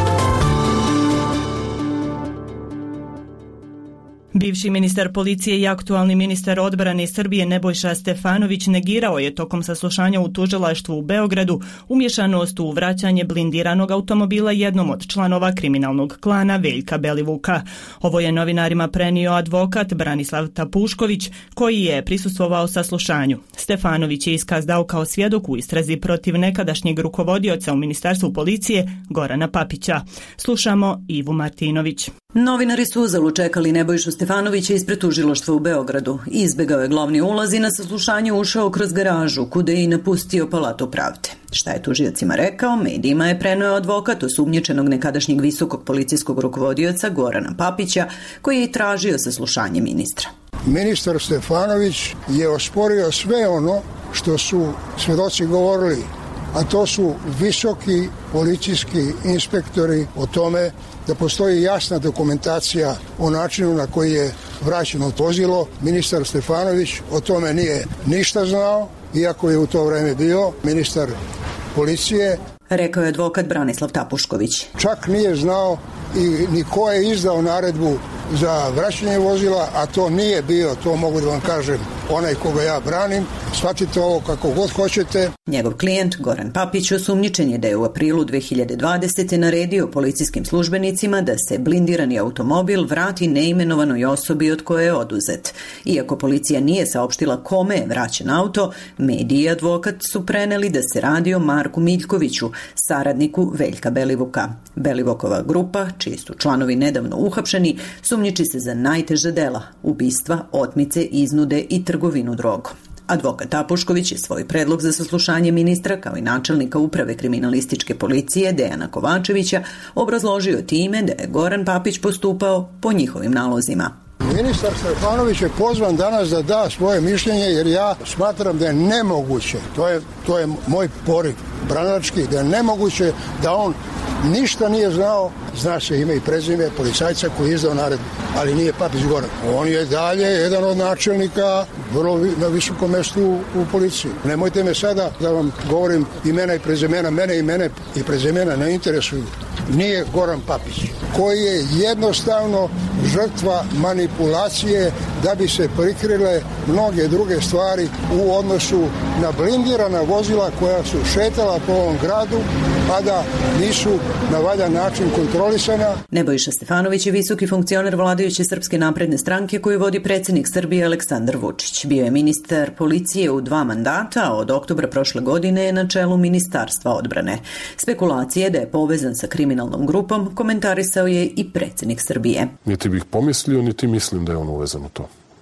Bivši ministar policije i aktualni ministar odbrane Srbije Nebojša Stefanović negirao je tokom saslušanja u tužilaštvu u Beogradu umješanost u vraćanje blindiranog automobila jednom od članova kriminalnog klana Veljka Belivuka. Ovo je novinarima prenio advokat Branislav Tapušković, koji je prisustvovao saslušanju. Stefanović je iskaz dao kao svjedok u istrazi protiv nekadašnjeg rukovodioca u Ministarstvu policije Gorana Papića. Slušamo Ivu Martinović. Novinari su uzalud čekali Nebojšu Stefanovića ispred tužilaštva u Beogradu. Izbegao je glavni ulaz i na saslušanje ušao kroz garažu, kuda je i napustio Palatu pravde. Šta je tužiocima rekao, medijima je preneo advokat osumnjičenog nekadašnjeg visokog policijskog rukovodioca Gorana Papića, koji je i tražio saslušanje ministra. Ministar Stefanović je osporio sve ono što su svedoci govorili, a to su visoki policijski inspektori o tome da postoji jasna dokumentacija o načinu na koji je vraćeno vozilo. Ministar Stefanović o tome nije ništa znao, iako je u to vreme bio ministar policije. Rekao je advokat Branislav Tapušković. Čak nije znao i ni ko je izdao naredbu za vraćanje vozila, a to nije bio, to mogu da vam kažem, onaj koga ja branim. Shvatite ovo kako god hoćete. Njegov klijent Goran Papić osumnjičen je da je u aprilu dve hiljade dvadesete. naredio policijskim službenicima da se blindirani automobil vrati neimenovanoj osobi od koje je oduzet. Iako policija nije saopštila kome je vraćen auto, mediji i advokat su preneli da se radi o Marku Miljkoviću, saradniku Veljka Belivuka. Belivukova grupa, čiji su članovi nedavno uhapšeni, sumnjiči se za najteža dela, ubistva, otmice, iznude i trgovinu drogom. Advokat Tapušković je svoj predlog za saslušanje ministra kao i načelnika uprave kriminalističke policije Dejana Kovačevića obrazložio time da je Goran Papić postupao po njihovim nalozima. Ministar Stefanović je pozvan danas da da svoje mišljenje, jer ja smatram da je nemoguće, to je, to je moj poriv branački, da je nemoguće da on ništa nije znao. Zna se ime i prezime policajca koji je izdao naredbu, ali nije Papić Goran. On je dalje jedan od načelnika vrlo na visokom mjestu u, u policiji. Nemojte me sada da vam govorim imena i prezimena, mene imene i prezimena ne interesuju. Nije Goran Papić, koji je jednostavno žrtva manipulacije da bi se prikrile mnoge druge stvari u odnosu na blindirana vozila koja su šetala po ovom gradu, a da nisu na valjan način kontrolisana. Nebojša Stefanović je visoki funkcioner vladajuće Srpske napredne stranke koju vodi predsjednik Srbije Aleksandar Vučić. Bio je ministar policije u dva mandata, a od oktobra prošle godine je na čelu Ministarstva odbrane. Spekulacije da je povezan sa kriminalnom grupom komentarisao je i predsjednik Srbije. Niti bih pomislio, niti mislim da je on uvezan u to.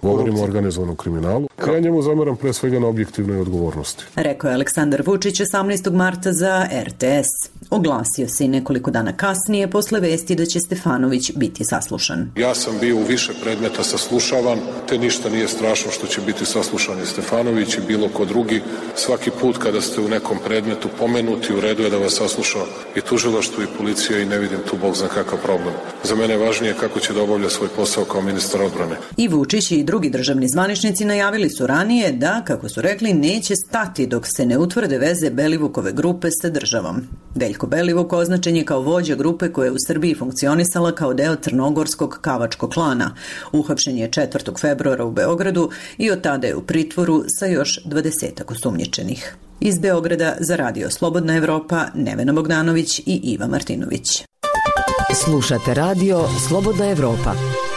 Govorimo o organizovanom kriminalu. Ja njemu zameram pre svega na objektivnoj odgovornosti. Rekao je Aleksandar Vučić osamnaestog marta za er te es. Oglasio se i nekoliko dana kasnije posle vesti da će Stefanović biti saslušan. Ja sam bio u više predmeta saslušavan, te ništa nije strašno što će biti saslušan i Stefanović i bilo ko drugi. Svaki put kada ste u nekom predmetu pomenuti, u redu je da vas sasluša i tužilaštvo i policija i ne vidim tu bog zna kakav problem. Za mene je važnije kako će da obavlja svoj posao kao ministar odbrane. I Vučić i drugi državni zvaničnici najavili su ranije da, kako su rekli, neće stati dok se ne utvrde veze Belivukove grupe sa državom. Veljko Belivuk označen je kao vođa grupe koja je u Srbiji funkcionisala kao deo crnogorskog kavačkog klana. Uhapšen je četvrtog februara u Beogradu i od tada je u pritvoru sa još dvadesetak osumnjičenih. Iz Beograda za Radio Slobodna Evropa Nevena Bogdanović i Iva Martinović. Slušate Radio Slobodna Evropa.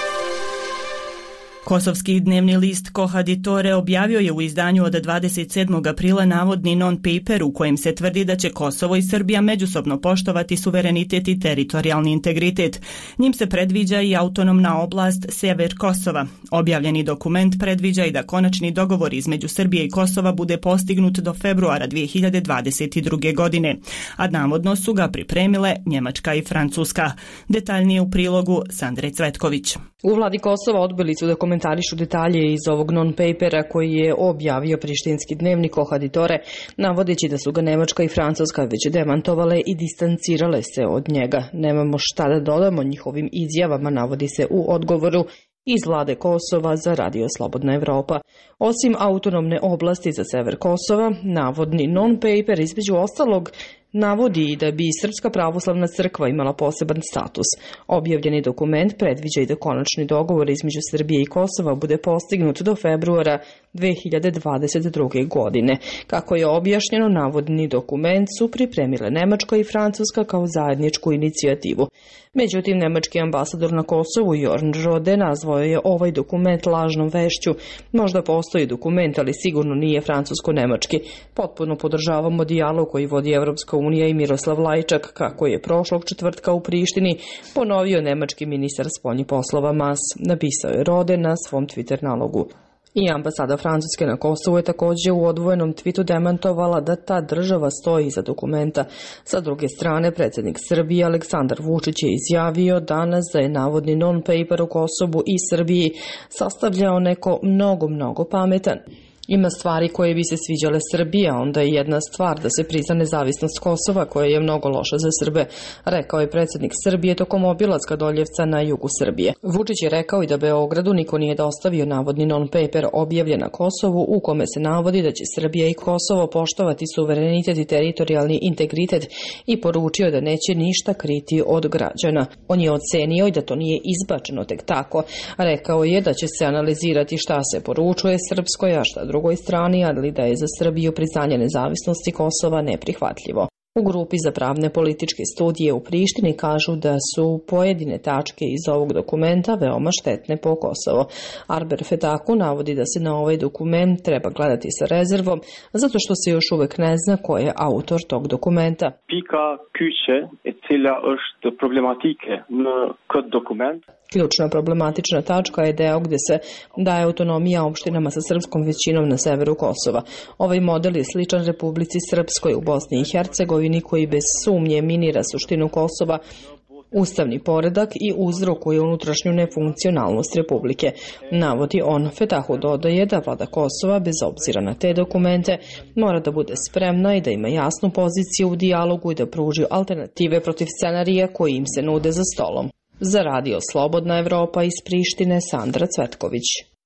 Kosovski dnevni list Kohaditore objavio je u izdanju od dvadeset sedmog aprila navodni non-paper u kojem se tvrdi da će Kosovo i Srbija međusobno poštovati suverenitet i teritorijalni integritet. Njim se predviđa i autonomna oblast Sever Kosova. Objavljeni dokument predviđa i da konačni dogovor između Srbije i Kosova bude postignut do februara dve hiljade dvadeset druge. godine, a navodno su ga pripremile Njemačka i Francuska. Detaljnije u prilogu Sandre Cvetković. U vladi Kosova odbili su da komentarišu detalje iz ovog non-papera koji je objavio prištinski dnevnik Kohaditore, navodeći da su ga Nemačka i Francuska već demantovale i distancirale se od njega. Nemamo šta da dodamo njihovim izjavama, navodi se u odgovoru iz vlade Kosova za Radio Slobodna Evropa. Osim autonomne oblasti za sever Kosova, navodni non-paper između ostalog navodi i da bi Srpska pravoslavna crkva imala poseban status. Objavljeni dokument predviđa i da konačni dogovor između Srbije i Kosova bude postignut do februara dve hiljade dvadeset druge. godine. Kako je objašnjeno, navodni dokument su pripremile Nemačka i Francuska kao zajedničku inicijativu. Međutim, nemački ambasador na Kosovu Jorn Rode nazvao je ovaj dokument lažnom vešću. Možda postoji dokument, ali sigurno nije francusko-nemački. Potpuno podržavamo dijalog koji vodi Evropska unija i Miroslav Lajčak, kako je prošlog četvrtka u Prištini ponovio nemački ministar spoljnih poslova Mas, napisao je Rode na svom Twitter nalogu. I ambasada Francuske na Kosovu je također u odvojenom twitu demantovala da ta država stoji iza dokumenta. Sa druge strane, predsjednik Srbije Aleksandar Vučić je izjavio danas da je navodni non-paper u Kosovu i Srbiji sastavljao neko mnogo, mnogo pametan. Ima stvari koje bi se sviđale Srbiji, a onda je jedna stvar da se prizna nezavisnost Kosova, koja je mnogo loša za Srbe, rekao je predsjednik Srbije tokom obilaska Doljevca na jugu Srbije. Vučić je rekao i da Beogradu niko nije dostavio navodni non-paper objavljen na Kosovu u kome se navodi da će Srbija i Kosovo poštovati suverenitet i teritorijalni integritet i poručio da neće ništa kriti od građana. On je ocenio i da to nije izbačeno tek tako. Rekao je da će se analizirati šta se poručuje Srpskoj, a šta drugoj strani, ali da je za Srbiju priznanje nezavisnosti Kosova neprihvatljivo. U grupi za pravne političke studije u Prištini kažu da su pojedine tačke iz ovog dokumenta veoma štetne po Kosovo. Arber Fetaku navodi da se na ovaj dokument treba gledati sa rezervom, zato što se još uvek ne zna ko je autor tog dokumenta. Pika ključe e cela është problematike në këtë dokument. Ključna problematična tačka je deo gde se daje autonomija opštinama sa srpskom većinom na severu Kosova. Ovaj model je sličan Republici Srpskoj u Bosni i Hercegovini, koji bez sumnje minira suštinu Kosova, ustavni poredak i uzrokuje unutrašnju nefunkcionalnost Republike. Navodi on. Fetahu dodaje da vlada Kosova, bez obzira na te dokumente, mora da bude spremna i da ima jasnu poziciju u dijalogu i da pruži alternative protiv scenarija koji im se nude za stolom. Za Radio Slobodna Evropa iz Prištine, Sandra Cvetković.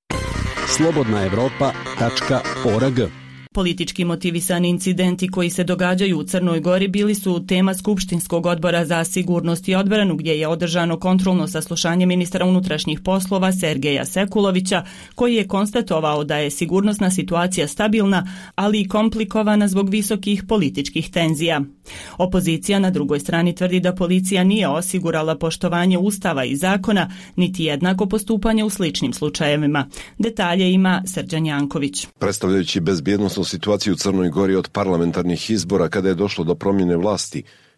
slobodna evropa tačka org. Politički motivisani incidenti koji se događaju u Crnoj Gori bili su tema Skupštinskog odbora za sigurnost i odbranu, gdje je održano kontrolno saslušanje ministra unutrašnjih poslova Sergeja Sekulovića, koji je konstatovao da je sigurnosna situacija stabilna, ali i komplikovana zbog visokih političkih tenzija. Opozicija na drugoj strani tvrdi da policija nije osigurala poštovanje ustava i zakona, niti jednako postupanje u sličnim slučajevima. Detalje ima Srđan Janković. Predstavljajući bezbjednosnu situaciju u Crnoj Gori od parlamentarnih izbora kada je došlo do promjene vlasti,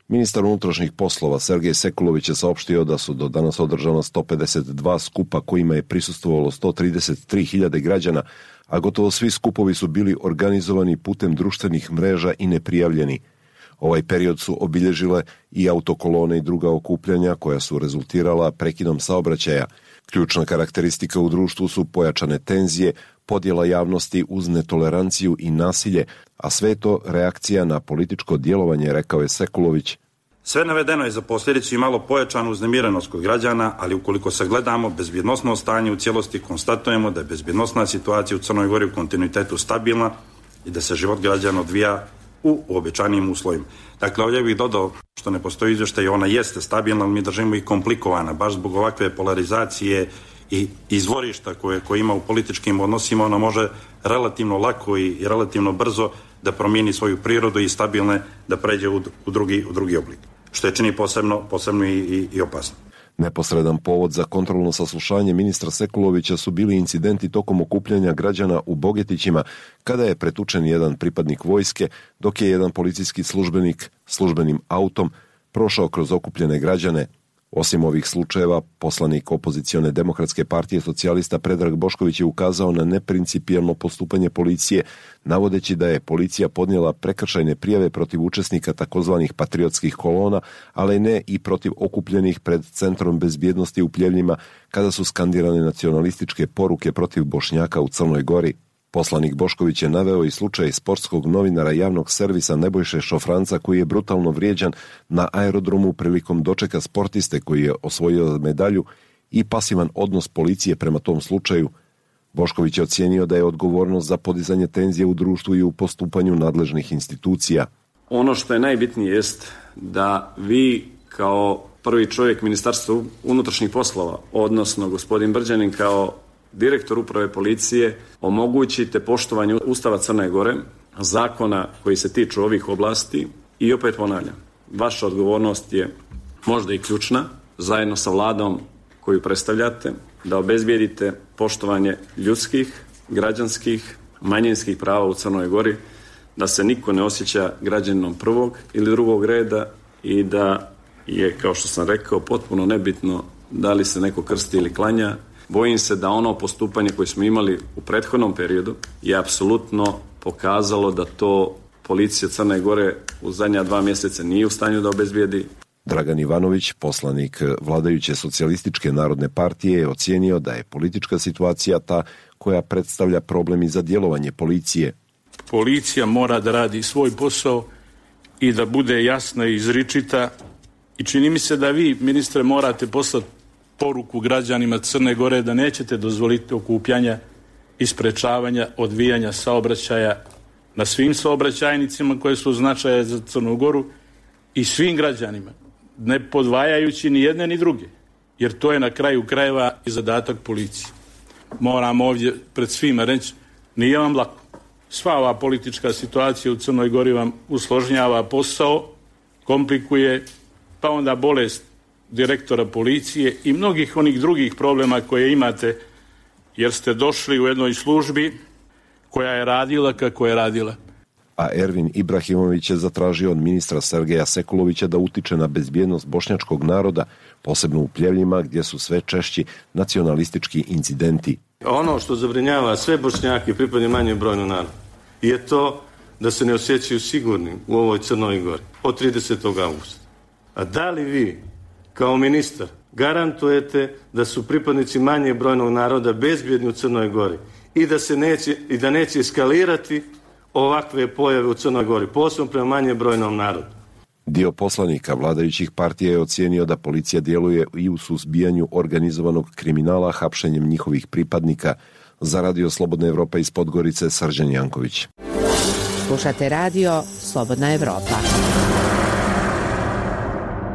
Ministar unutrašnjih poslova Sergej Sekulović je saopštio da su do danas održana sto pedeset dva skupa kojima je prisustvovalo sto trideset tri hiljade građana, a gotovo svi skupovi su bili organizovani putem društvenih mreža i neprijavljeni. Ovaj period su obilježile i autokolone i druga okupljanja koja su rezultirala prekidom saobraćaja. Ključna karakteristika u društvu su pojačane tenzije, podjela javnosti uz netoleranciju i nasilje, a sve to reakcija na političko djelovanje, rekao je Sekulović. Sve navedeno je za posljedicu imalo pojačanu uznemirenost kod građana, ali ukoliko sagledamo bezbjednosno stanje u cijelosti, konstatujemo da je bezbjednosna situacija u Crnoj Gori u kontinuitetu stabilna i da se život građana odvija u uobičajenim uslovima. Dakle, ovdje bih dodao što ne postoji izvještaj, ona jeste stabilna, ali mi držimo i komplikovana, baš zbog ovakve polarizacije i izvorišta koje, koje ima u političkim odnosima, ona može relativno lako i, i relativno brzo da promijeni svoju prirodu i stabilne da pređe u, u, drugi, u drugi oblik, što je čini posebno, posebno i, i, i opasno. Neposredan povod za kontrolno saslušanje ministra Sekulovića su bili incidenti tokom okupljanja građana u Bogetićima, kada je pretučen jedan pripadnik vojske, dok je jedan policijski službenik službenim autom prošao kroz okupljene građane. Osim ovih slučajeva, poslanik opozicione demokratske partije socijalista Predrag Bošković je ukazao na neprincipijelno postupanje policije, navodeći da je policija podnijela prekršajne prijave protiv učesnika takozvanih patriotskih kolona, ali ne i protiv okupljenih pred Centrom bezbjednosti u Pljevljima, kada su skandirane nacionalističke poruke protiv Bošnjaka u Crnoj Gori. Poslanik Bošković je naveo i slučaj sportskog novinara javnog servisa Nebojše Šofranca koji je brutalno vrijeđan na aerodromu prilikom dočeka sportiste koji je osvojio medalju i pasivan odnos policije prema tom slučaju. Bošković je ocijenio da je odgovornost za podizanje tenzije u društvu i u postupanju nadležnih institucija. Ono što je najbitnije jest da vi kao prvi čovjek Ministarstva unutrašnjih poslova, odnosno gospodin Brđanin kao direktor uprave policije, omogućite poštovanje Ustava Crne Gore, zakona koji se tiču ovih oblasti i opet ponavljam, vaša odgovornost je možda i ključna, zajedno sa vladom koju predstavljate, da obezbijedite poštovanje ljudskih, građanskih, manjinskih prava u Crnoj Gori, da se niko ne osjeća građaninom prvog ili drugog reda i da je, kao što sam rekao, potpuno nebitno da li se neko krsti ili klanja. Bojim se da ono postupanje koje smo imali u prethodnom periodu je apsolutno pokazalo da to policija Crne Gore u zadnja dva mjeseca nije u stanju da obezbijedi. Dragan Ivanović, poslanik vladajuće socijalističke narodne partije, je ocijenio da je politička situacija ta koja predstavlja problem i za djelovanje policije. Policija mora da radi svoj posao i da bude jasna i izričita i čini mi se da vi, ministre, morate poslati poruku građanima Crne Gore da nećete dozvoliti okupljanja i sprečavanja odvijanja saobraćaja na svim saobraćajnicima koje su značaje za Crnu Goru i svim građanima, ne podvajajući ni jedne ni druge, jer to je na kraju krajeva i zadatak policije. Moram ovdje pred svima reći, nije vam lako. Sva ova politička situacija u Crnoj Gori vam usložnjava posao, komplikuje, pa onda bolest direktora policije i mnogih onih drugih problema koje imate, jer ste došli u jednoj službi koja je radila kako je radila. A Ervin Ibrahimović je zatražio od ministra Sergeja Sekulovića da utiče na bezbjednost bošnjačkog naroda, posebno u Pljevljima gdje su sve češći nacionalistički incidenti. Ono što zabrinjava sve Bošnjake i pripadnje manje brojno naroda je to da se ne osjećaju sigurnim u ovoj Crnoj Gori od tridesetog augusta. A da li vi kao ministar garantujete da su pripadnici manje brojnog naroda bezbjedni u Crnoj Gori i da se neće i da neće eskalirati ovakve pojave u Crnoj Gori, posebno prema manje brojnom narodu? Dio poslanika vladajućih partija je ocijenio da policija djeluje i u suzbijanju organizovanog kriminala hapšenjem njihovih pripadnika. Za Radio Slobodna Evropa iz Podgorice, Srđan Janković. Slušate radio Slobodna Evropa.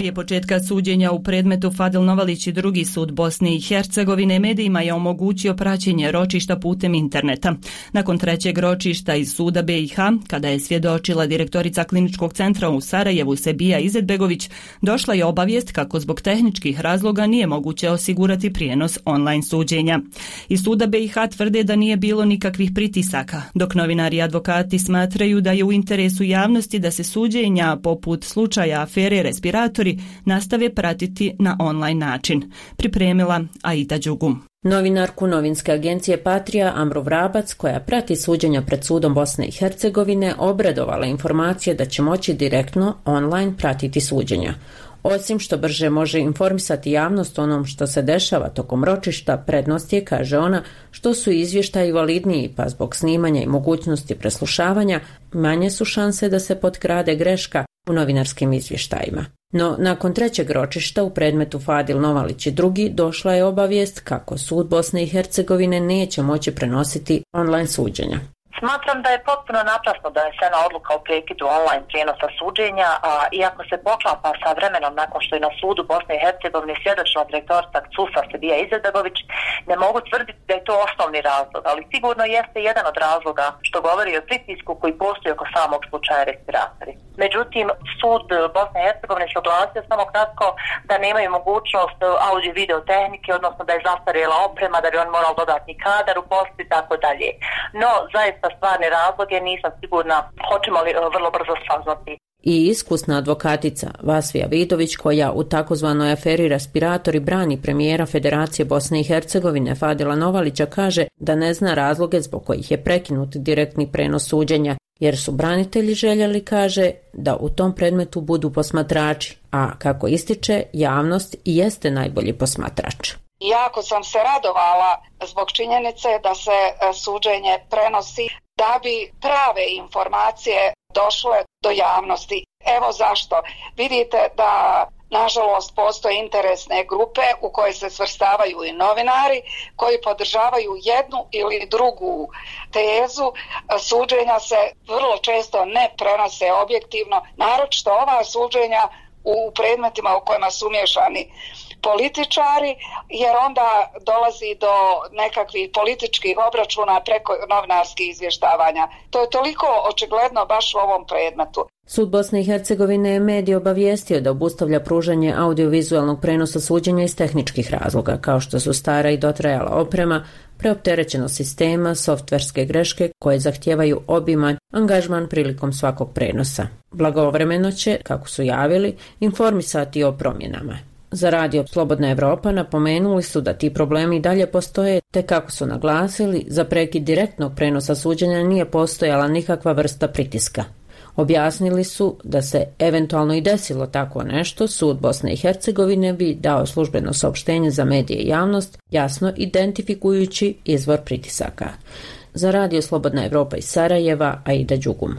Prije početka suđenja u predmetu Fadil Novalić i drugi sud Bosne i Hercegovine medijima je omogućio praćenje ročišta putem interneta. Nakon trećeg ročišta iz suda B i H, kada je svjedočila direktorica kliničkog centra u Sarajevu Sebija Izetbegović, došla je obavijest kako zbog tehničkih razloga nije moguće osigurati prijenos online suđenja. Iz suda B i H tvrde da nije bilo nikakvih pritisaka, dok novinari i advokati smatraju da je u interesu javnosti da se suđenja poput slučaja afere respiratori nastave pratiti na online način. Pripremila Aida Đugum. Novinarku novinske agencije Patrija Amru Vrabac, koja prati suđenja pred sudom Bosne i Hercegovine, obradovala informacije da će moći direktno online pratiti suđenja. Osim što brže može informisati javnost o onom što se dešava tokom ročišta, prednost je, kaže ona, što su izvještaji validniji, pa zbog snimanja i mogućnosti preslušavanja manje su šanse da se potkrade greška u novinarskim izvještajima. No, nakon trećeg ročišta u predmetu Fadil Novalić i drugi došla je obavijest kako sud Bosne i Hercegovine neće moći prenositi online suđenja. Smatram da je potpuno naprasno da je donesena odluka o prekidu online prijenosa suđenja, a iako se poklapa sa vremenom nakon što je na sudu Bosne i Hercegovine svjedočila direktorica C U S-a Sebija Izetbegović, ne mogu tvrditi da je to osnovni razlog, ali sigurno jeste jedan od razloga što govori o pritisku koji postoji oko samog slučaja respiratori. Međutim, sud Bosne i Hercegovine se oglasio samo kratko da nemaju mogućnost audio video tehnike, odnosno da je zastarjela oprema, da bi on morao dodatni kadar uposliti i tako dalje. No, zaista stvarne razloge nisam sigurna hoćemo li vrlo brzo saznati. I iskusna advokatica Vasvija Vidović, koja u takozvanoj aferi respiratori brani premijera Federacije Bosne i Hercegovine Fadila Novalića, kaže da ne zna razloge zbog kojih je prekinut direktni prenos suđenja, jer su branitelji željeli, kaže, da u tom predmetu budu posmatrači, a kako ističe, javnost i jeste najbolji posmatrač. Jako sam se radovala zbog činjenice da se suđenje prenosi da bi prave informacije došle do javnosti. Evo zašto. Vidite da nažalost postoje interesne grupe u koje se svrstavaju i novinari koji podržavaju jednu ili drugu tezu. Suđenja se vrlo često ne prenose objektivno, naročito ova suđenja u predmetima u kojima su umiješani političari, jer onda dolazi do nekakvih političkih obračuna preko novinarskih izvještavanja. To je toliko očigledno baš u ovom predmetu. Sud Bosne i Hercegovine je medij obavijestio da obustavlja pružanje audiovizualnog prenosa suđenja iz tehničkih razloga, kao što su stara i dotrajala oprema, preopterećenost sistema, softverske greške koje zahtijevaju obiman angažman prilikom svakog prenosa. Blagovremeno će, kako su javili, informisati o promjenama. Za radio Slobodna Evropa napomenuli su da ti problemi dalje postoje, te kako su naglasili, za prekid direktnog prenosa suđenja nije postojala nikakva vrsta pritiska. Objasnili su da se eventualno i desilo tako nešto, sud Bosne i Hercegovine bi dao službeno saopštenje za medije i javnost, jasno identifikujući izvor pritisaka. Za radio Slobodna Evropa iz Sarajeva, Aida Đugum.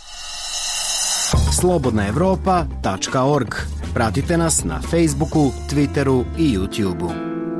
slobodna evropa tačka org. Pratite nas na Facebooku, Twitteru i YouTubeu.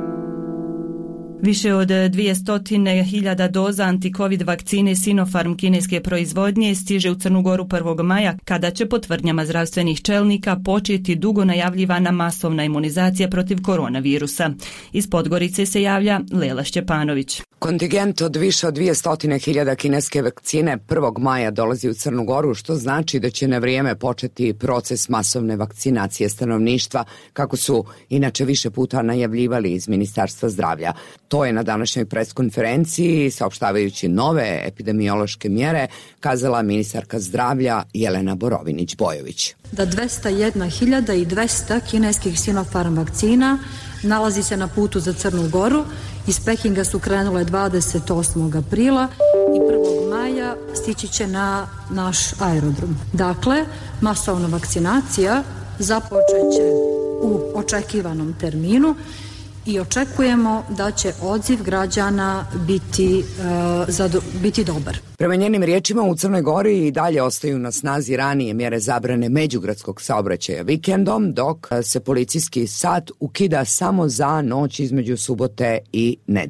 Više od dvjesto hiljada doza antikovid vakcine Sinopharm kineske proizvodnje stiže u Crnu Goru prvog maja, kada će po tvrdnjama zdravstvenih čelnika početi dugo najavljivana masovna imunizacija protiv koronavirusa. Iz Podgorice se javlja Lela Šćepanović. Kontingent od više od dvjesto hiljada kineske vakcine prvog maja dolazi u Crnu Goru, što znači da će na vrijeme početi proces masovne vakcinacije stanovništva, kako su inače više puta najavljivali iz Ministarstva zdravlja. To je na današnjoj preskonferenciji, saopštavajući nove epidemiološke mjere, kazala ministarka zdravlja Jelena Borovinić-Bojović. Da dvjesto jedna hiljada dvjesto kineskih Sinopharm vakcina nalazi se na putu za Crnu Goru. Iz Pekinga su krenule dvadeset osmog aprila i prvog maja stići će na naš aerodrom. Dakle, masovna vakcinacija započeće u očekivanom terminu i očekujemo da će odziv građana biti, uh, zado, biti dobar. Prema njenim riječima, u Crnoj Gori i dalje ostaju na snazi ranije mjere zabrane međugradskog saobraćaja vikendom, dok se policijski sat ukida samo za noć između subote i nedjelje.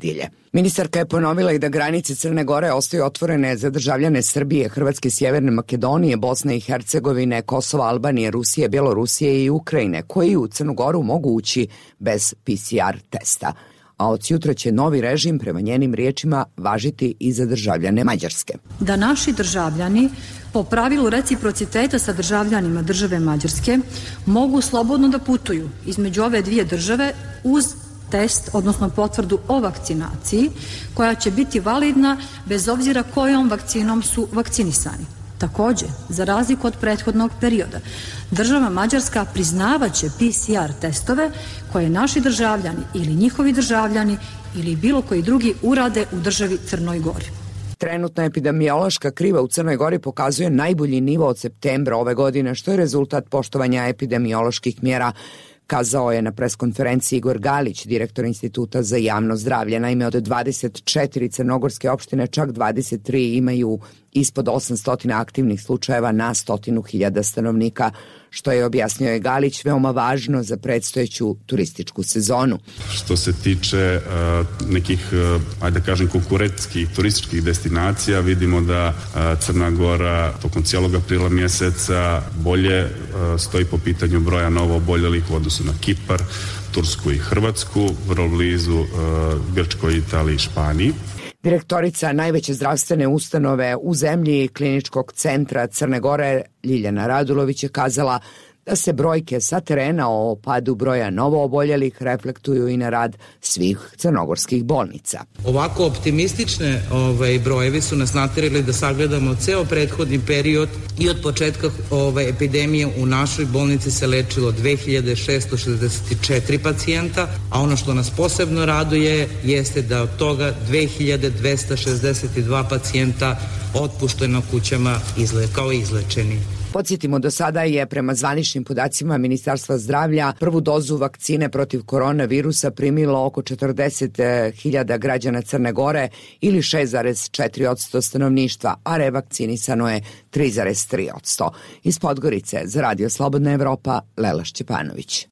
Ministarka je ponovila i da granice Crne Gore ostaju otvorene za državljane Srbije, Hrvatske, Sjeverne Makedonije, Bosne i Hercegovine, Kosova, Albanije, Rusije, Bjelorusije i Ukrajine, koji u Crnu Goru mogu ući bez P C R testa. A od jutra će novi režim, prema njenim riječima, važiti i za državljane Mađarske. Da naši državljani po pravilu reciprociteta sa državljanima države Mađarske mogu slobodno da putuju između ove dvije države uz test, odnosno potvrdu o vakcinaciji, koja će biti validna bez obzira kojom vakcinom su vakcinisani. Također, za razliku od prethodnog perioda, država Mađarska priznavaće P C R testove koje naši državljani ili njihovi državljani ili bilo koji drugi urade u državi Crnoj Gori. Trenutna epidemiološka kriva u Crnoj Gori pokazuje najbolji nivo od septembra ove godine, što je rezultat poštovanja epidemioloških mjera, kazao je na preskonferenciji Igor Galić, direktor Instituta za javno zdravlje. Naime, od dvadeset četiri crnogorske opštine čak dvadeset tri imaju ispod osamsto aktivnih slučajeva na stotinu hiljada stanovnika, što je, objasnio je Galić, veoma važno za predstojeću turističku sezonu. Što se tiče uh, nekih, uh, ajde da kažem, konkurentskih turističkih destinacija, vidimo da uh, Crna Gora tokom cijelog aprila mjeseca bolje uh, stoji po pitanju broja novo oboljelih u odnosu na Kipar, Tursku i Hrvatsku, vrlo blizu uh, Grčkoj, Italiji i Španiji. Direktorica najveće zdravstvene ustanove u zemlji Kliničkog centra Crne Gore, Ljiljana Radulović, je kazala da se brojke sa terena o padu broja novooboljelih reflektuju i na rad svih crnogorskih bolnica. Ovako optimistične ovaj, brojevi su nas natjerali da sagledamo ceo prethodni period i od početka ovaj, epidemije u našoj bolnici se lečilo dve hiljade šesto šezdeset četiri pacijenta, a ono što nas posebno raduje jeste da od toga dve hiljade dvesta šezdeset dva pacijenta otpušteno kućama izle, kao izlečeni. Podsjetimo, do sada je prema zvaničnim podacima Ministarstva zdravlja prvu dozu vakcine protiv koronavirusa primilo oko četrdeset hiljada građana Crne Gore ili šest zarez četiri posto stanovništva, a revakcinisano je tri zarez tri posto. Iz Podgorice za Radio Slobodna Evropa, Lela Šćepanović.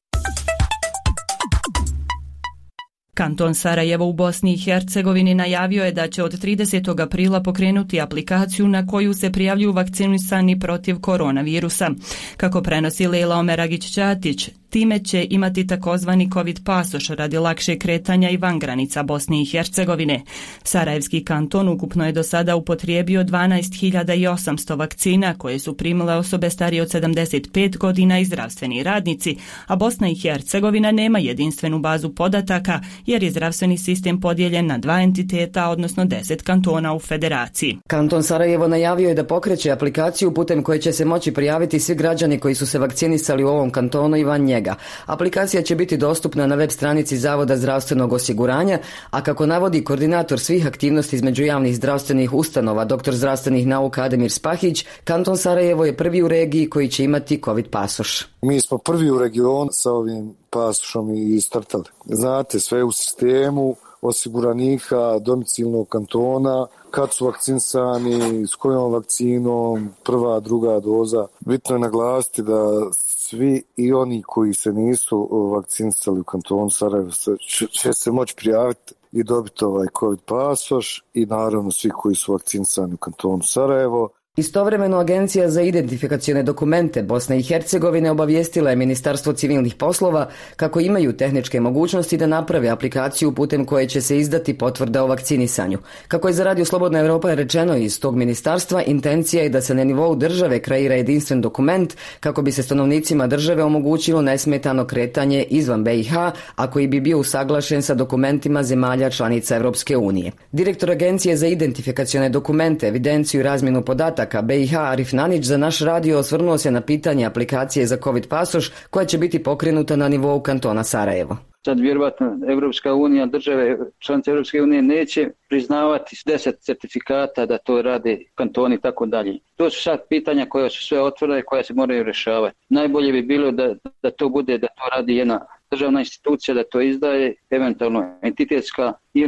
Kanton Sarajevo u Bosni i Hercegovini najavio je da će od tridesetog aprila pokrenuti aplikaciju na koju se prijavljuju vakcinisani protiv koronavirusa. Kako prenosi Lejla Omeragić-Ćatić, time će imati takozvani COVID pasoš radi lakše kretanja i van granica Bosne i Hercegovine. Sarajevski kanton ukupno je do sada upotrijebio dvanaest hiljada osamsto vakcina koje su primile osobe starije od sedamdeset pet godina i zdravstveni radnici, a Bosna i Hercegovina nema jedinstvenu bazu podataka jer je zdravstveni sistem podijeljen na dva entiteta, odnosno deset kantona u federaciji. Kanton Sarajevo najavio je da pokreće aplikaciju putem koje će se moći prijaviti svi građani koji su se vakcinisali u ovom kantonu i van njega. Aplikacija će biti dostupna na web stranici Zavoda zdravstvenog osiguranja, a kako navodi koordinator svih aktivnosti između javnih zdravstvenih ustanova, doktor zdravstvenih nauka Ademir Spahić, kanton Sarajevo je prvi u regiji koji će imati COVID pasoš. Mi smo prvi u regionu sa ovim pasošom i startali. Znate, sve u sistemu osiguranika domicilnog kantona, kad su vakcinisani, s kojom vakcinom, prva, druga doza. Bitno je naglasiti da svi i oni koji se nisu vakcinisali u kantonu Sarajevo će, će se moći prijaviti i dobiti ovaj COVID pasoš i naravno svi koji su vakcinisani u kantonu Sarajevo. Istovremeno Agencija za identifikacione dokumente Bosne i Hercegovine obavijestila je Ministarstvo civilnih poslova kako imaju tehničke mogućnosti da naprave aplikaciju putem koje će se izdati potvrda o vakcinisanju. Kako je za Radio Slobodna Evropa rečeno iz tog ministarstva, intencija je da se na nivou države kreira jedinstven dokument kako bi se stanovnicima države omogućilo nesmetano kretanje izvan B i H, a koji bi bio usaglašen sa dokumentima zemalja članica Evropske unije. Direktor Agencije za identifikacione dokumente, evidenciju i razmjenu podataka B i H Arif Nanić za naš radio osvrnuo se na pitanje aplikacije za COVID pasoš koja će biti pokrenuta na nivou kantona Sarajevo. Sad vjerovatno Evropska unija, države članice Evropske unije neće priznavati deset certifikata da to rade kantoni i tako dalje. To su sad pitanja koja su sve otvorene i koja se moraju rješavati. Najbolje bi bilo da, da to bude, da to radi jedna državna institucija, da to izdaje, eventualno entitetska ili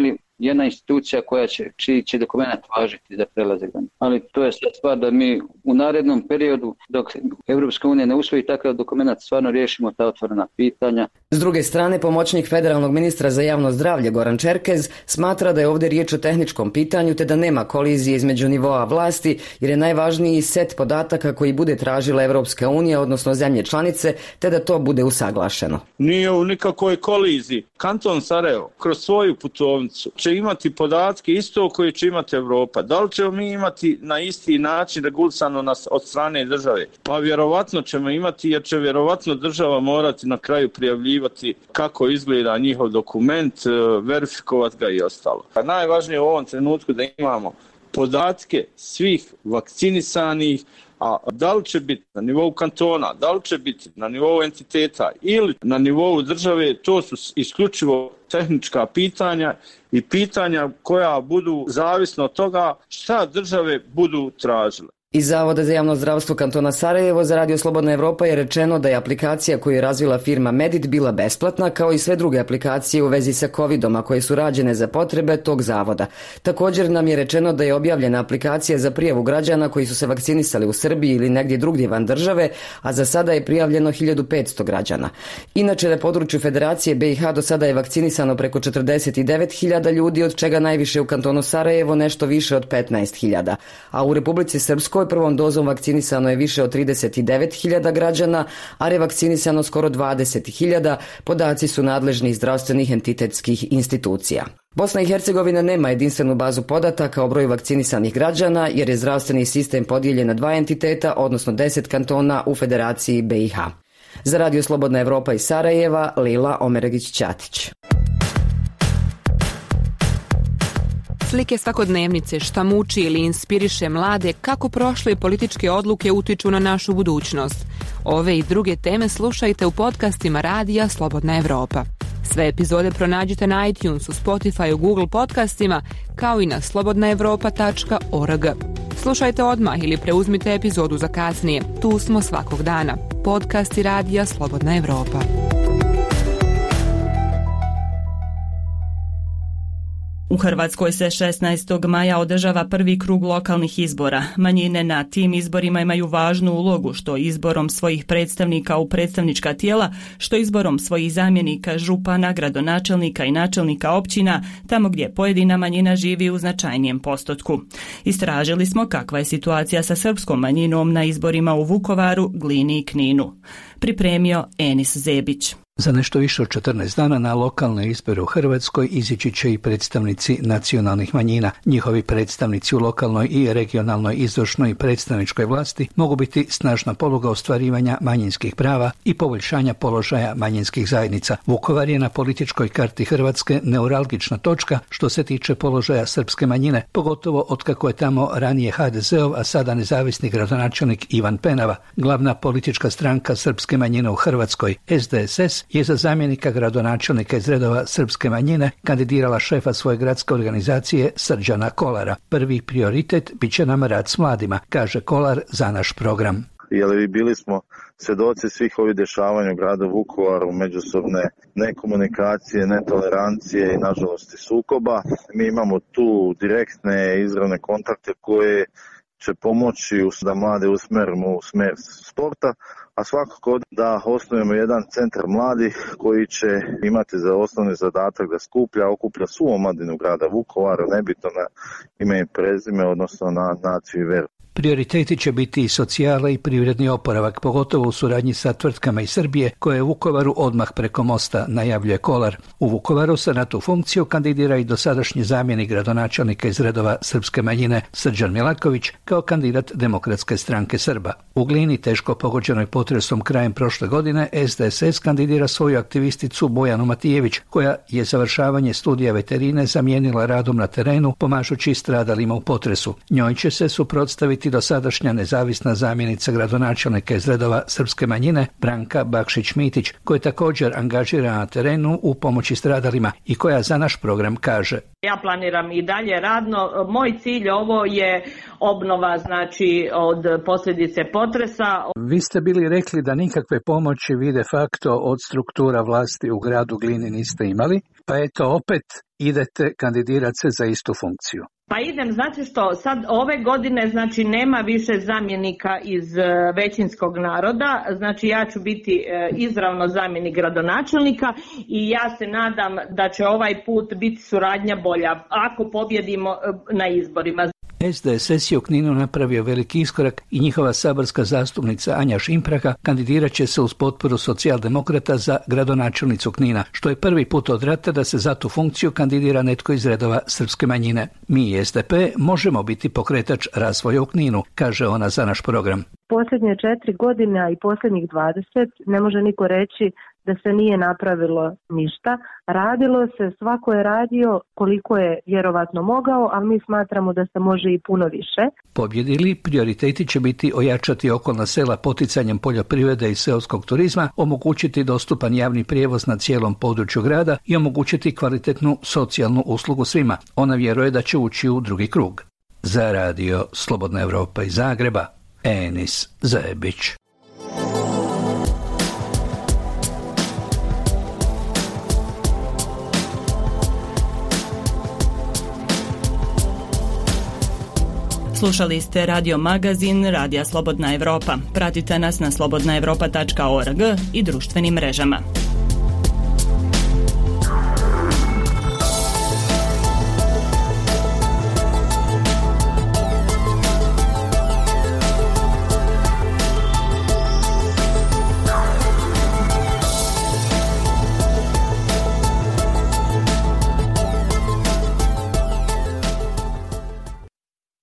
jedna institucija koja će, čiji će dokument važiti za prelaze granice. Ali to je stvar da mi u narednom periodu, dok Evropska unija ne usvoji takav dokument, stvarno riješimo ta otvorena pitanja. S druge strane, pomoćnik federalnog ministra za javno zdravlje Goran Čerkez smatra da je ovdje riječ o tehničkom pitanju te da nema kolizije između nivoa vlasti, jer je najvažniji set podataka koji bude tražila Evropska unija, odnosno zemlje članice, te da to bude usaglašeno. Nije u nikakvoj koliziji. Kanton Sarajevo kroz svoju putovnicu će imati podatke isto koje će imati Evropa. Da li ćemo mi imati na isti način regulisano nas od strane države? Pa vjerovatno ćemo imati, jer će vjerovatno država morati na kraju prijavljivati kako izgleda njihov dokument, verifikovati ga i ostalo. A najvažnije u ovom trenutku da imamo podatke svih vakcinisanih, a da li će biti na nivou kantona, da li će biti na nivou entiteta ili na nivou države, to su isključivo tehnička pitanja i pitanja koja budu zavisno od toga šta države budu tražile. Iz Zavoda za javno zdravstvo kantona Sarajevo za Radio Slobodna Evropa je rečeno da je aplikacija koju je razvila firma Medit bila besplatna, kao i sve druge aplikacije u vezi sa covidom, a koje su rađene za potrebe tog zavoda. Također nam je rečeno da je objavljena aplikacija za prijavu građana koji su se vakcinisali u Srbiji ili negdje drugdje van države, a za sada je prijavljeno hiljadu petsto građana. Inače, na području Federacije B i H do sada je vakcinisano preko četrdeset devet hiljada ljudi, od čega najviše u kantonu Sarajevo nešto više od petnaest hiljada, a u Republici Srpskoj prvom dozom vakcinisano je više od trideset devet hiljada građana, a revakcinisano skoro dvadeset hiljada, podaci su nadležnih zdravstvenih entitetskih institucija. Bosna i Hercegovina nema jedinstvenu bazu podataka o broju vakcinisanih građana, jer je zdravstveni sistem podijeljen na dva entiteta, odnosno deset kantona u Federaciji B i H. Za Radio Slobodna Evropa iz Sarajeva, Lila Omeregić-Ćatić. Slike svakodnevnice, šta muči ili inspiriše mlade, kako prošle političke odluke utiču na našu budućnost. Ove i druge teme slušajte u podcastima Radija Slobodna Evropa. Sve epizode pronađite na iTunesu, Spotify, Google podcastima, kao i na slobodna evropa tačka org. Slušajte odmah ili preuzmite epizodu za kasnije. Tu smo svakog dana. Podcasti Radija Slobodna Evropa. U Hrvatskoj se šesnaestog maja održava prvi krug lokalnih izbora. Manjine na tim izborima imaju važnu ulogu, što izborom svojih predstavnika u predstavnička tijela, što izborom svojih zamjenika, župana, gradonačelnika i načelnika općina, tamo gdje pojedina manjina živi u značajnijem postotku. Istražili smo kakva je situacija sa srpskom manjinom na izborima u Vukovaru, Glini i Kninu. Pripremio Enis Zebić. Za nešto više od četrnaest dana na lokalne izbore u Hrvatskoj izići će i predstavnici nacionalnih manjina. Njihovi predstavnici u lokalnoj i regionalnoj izvršnoj i predstavničkoj vlasti mogu biti snažna poluga ostvarivanja manjinskih prava i poboljšanja položaja manjinskih zajednica. Vukovar je na političkoj karti Hrvatske neuralgična točka što se tiče položaja srpske manjine, pogotovo otkako je tamo ranije ha de zeov, a sada nezavisni gradonačelnik Ivan Penava. Glavna politička stranka srpske manjine u Hrvatskoj, es de es es, je za zamjenika gradonačelnika iz redova srpske manjine kandidirala šefa svoje gradske organizacije Srđana Kolara. Prvi prioritet bit će nam rad s mladima, kaže Kolar za naš program. Jer bili smo svjedoci svih ovih dešavanja u gradu Vukovaru, međusobne nekomunikacije, netolerancije i nažalost i sukoba. Mi imamo tu direktne izravne kontakte koje će pomoći da mlade usmerimo u smer sporta, a svakako da osnujemo jedan centar mladih koji će imati za osnovni zadatak da skuplja, okuplja svu omladinu grada Vukovara, nebitno na ime i prezime, odnosno na naciju i veru. Prioriteti će biti i socijala i privredni oporavak, pogotovo u suradnji sa tvrtkama iz Srbije, koje je u Vukovaru odmah preko mosta, najavljuje Kolar. U Vukovaru se na tu funkciju kandidira i dosadašnji zamjenik gradonačelnika iz redova srpske manjine Srđan Milaković kao kandidat Demokratske stranke Srba. U Glini, teško pogođenoj potresom krajem prošle godine, es de es es kandidira svoju aktivisticu Bojanu Matijević, koja je završavanje studija veterine zamijenila radom na terenu, pomažući stradalima u potresu. Njoj će se suprotstaviti biti dosadašnja nezavisna zamjenica gradonačelnika iz redova srpske manjine Branka Bakšić-Mitić, koja je također angažirana na terenu u pomoći stradalima i koja za naš program kaže: Ja planiram i dalje radno. Moj cilj ovo je obnova, znači, od posljedice potresa. Vi ste bili rekli da nikakve pomoći vi de facto od struktura vlasti u gradu Glini niste imali, pa eto opet idete kandidirati se za istu funkciju. Pa idem, znači što, sad ove godine znači nema više zamjenika iz većinskog naroda, znači ja ću biti izravno zamjenik gradonačelnika i ja se nadam da će ovaj put biti suradnja bolja ako pobjedimo na izborima. S D S S je u Kninu napravio veliki iskorak i njihova saborska zastupnica Anja Šimpraga kandidirat će se uz potporu socijaldemokrata za gradonačelnicu Knina, što je prvi put od rata da se za tu funkciju kandidira netko iz redova srpske manjine. Mi i S D P možemo biti pokretač razvoja u Kninu, kaže ona za naš program. Posljednje četiri godine, a i posljednjih dvadeset, ne može niko reći da se nije napravilo ništa. Radilo se, svako je radio koliko je vjerovatno mogao, ali mi smatramo da se može i puno više. Pobjedili, prioriteti će biti ojačati okolna sela poticanjem poljoprivrede i seoskog turizma, omogućiti dostupan javni prijevoz na cijelom području grada i omogućiti kvalitetnu socijalnu uslugu svima. Ona vjeruje da će ući u drugi krug. Za radio Slobodna Evropa iz Zagreba, Enis Zajebić. Slušali ste radio magazin Radija Slobodna Evropa. Pratite nas na slobodna evropa tačka org i društvenim mrežama.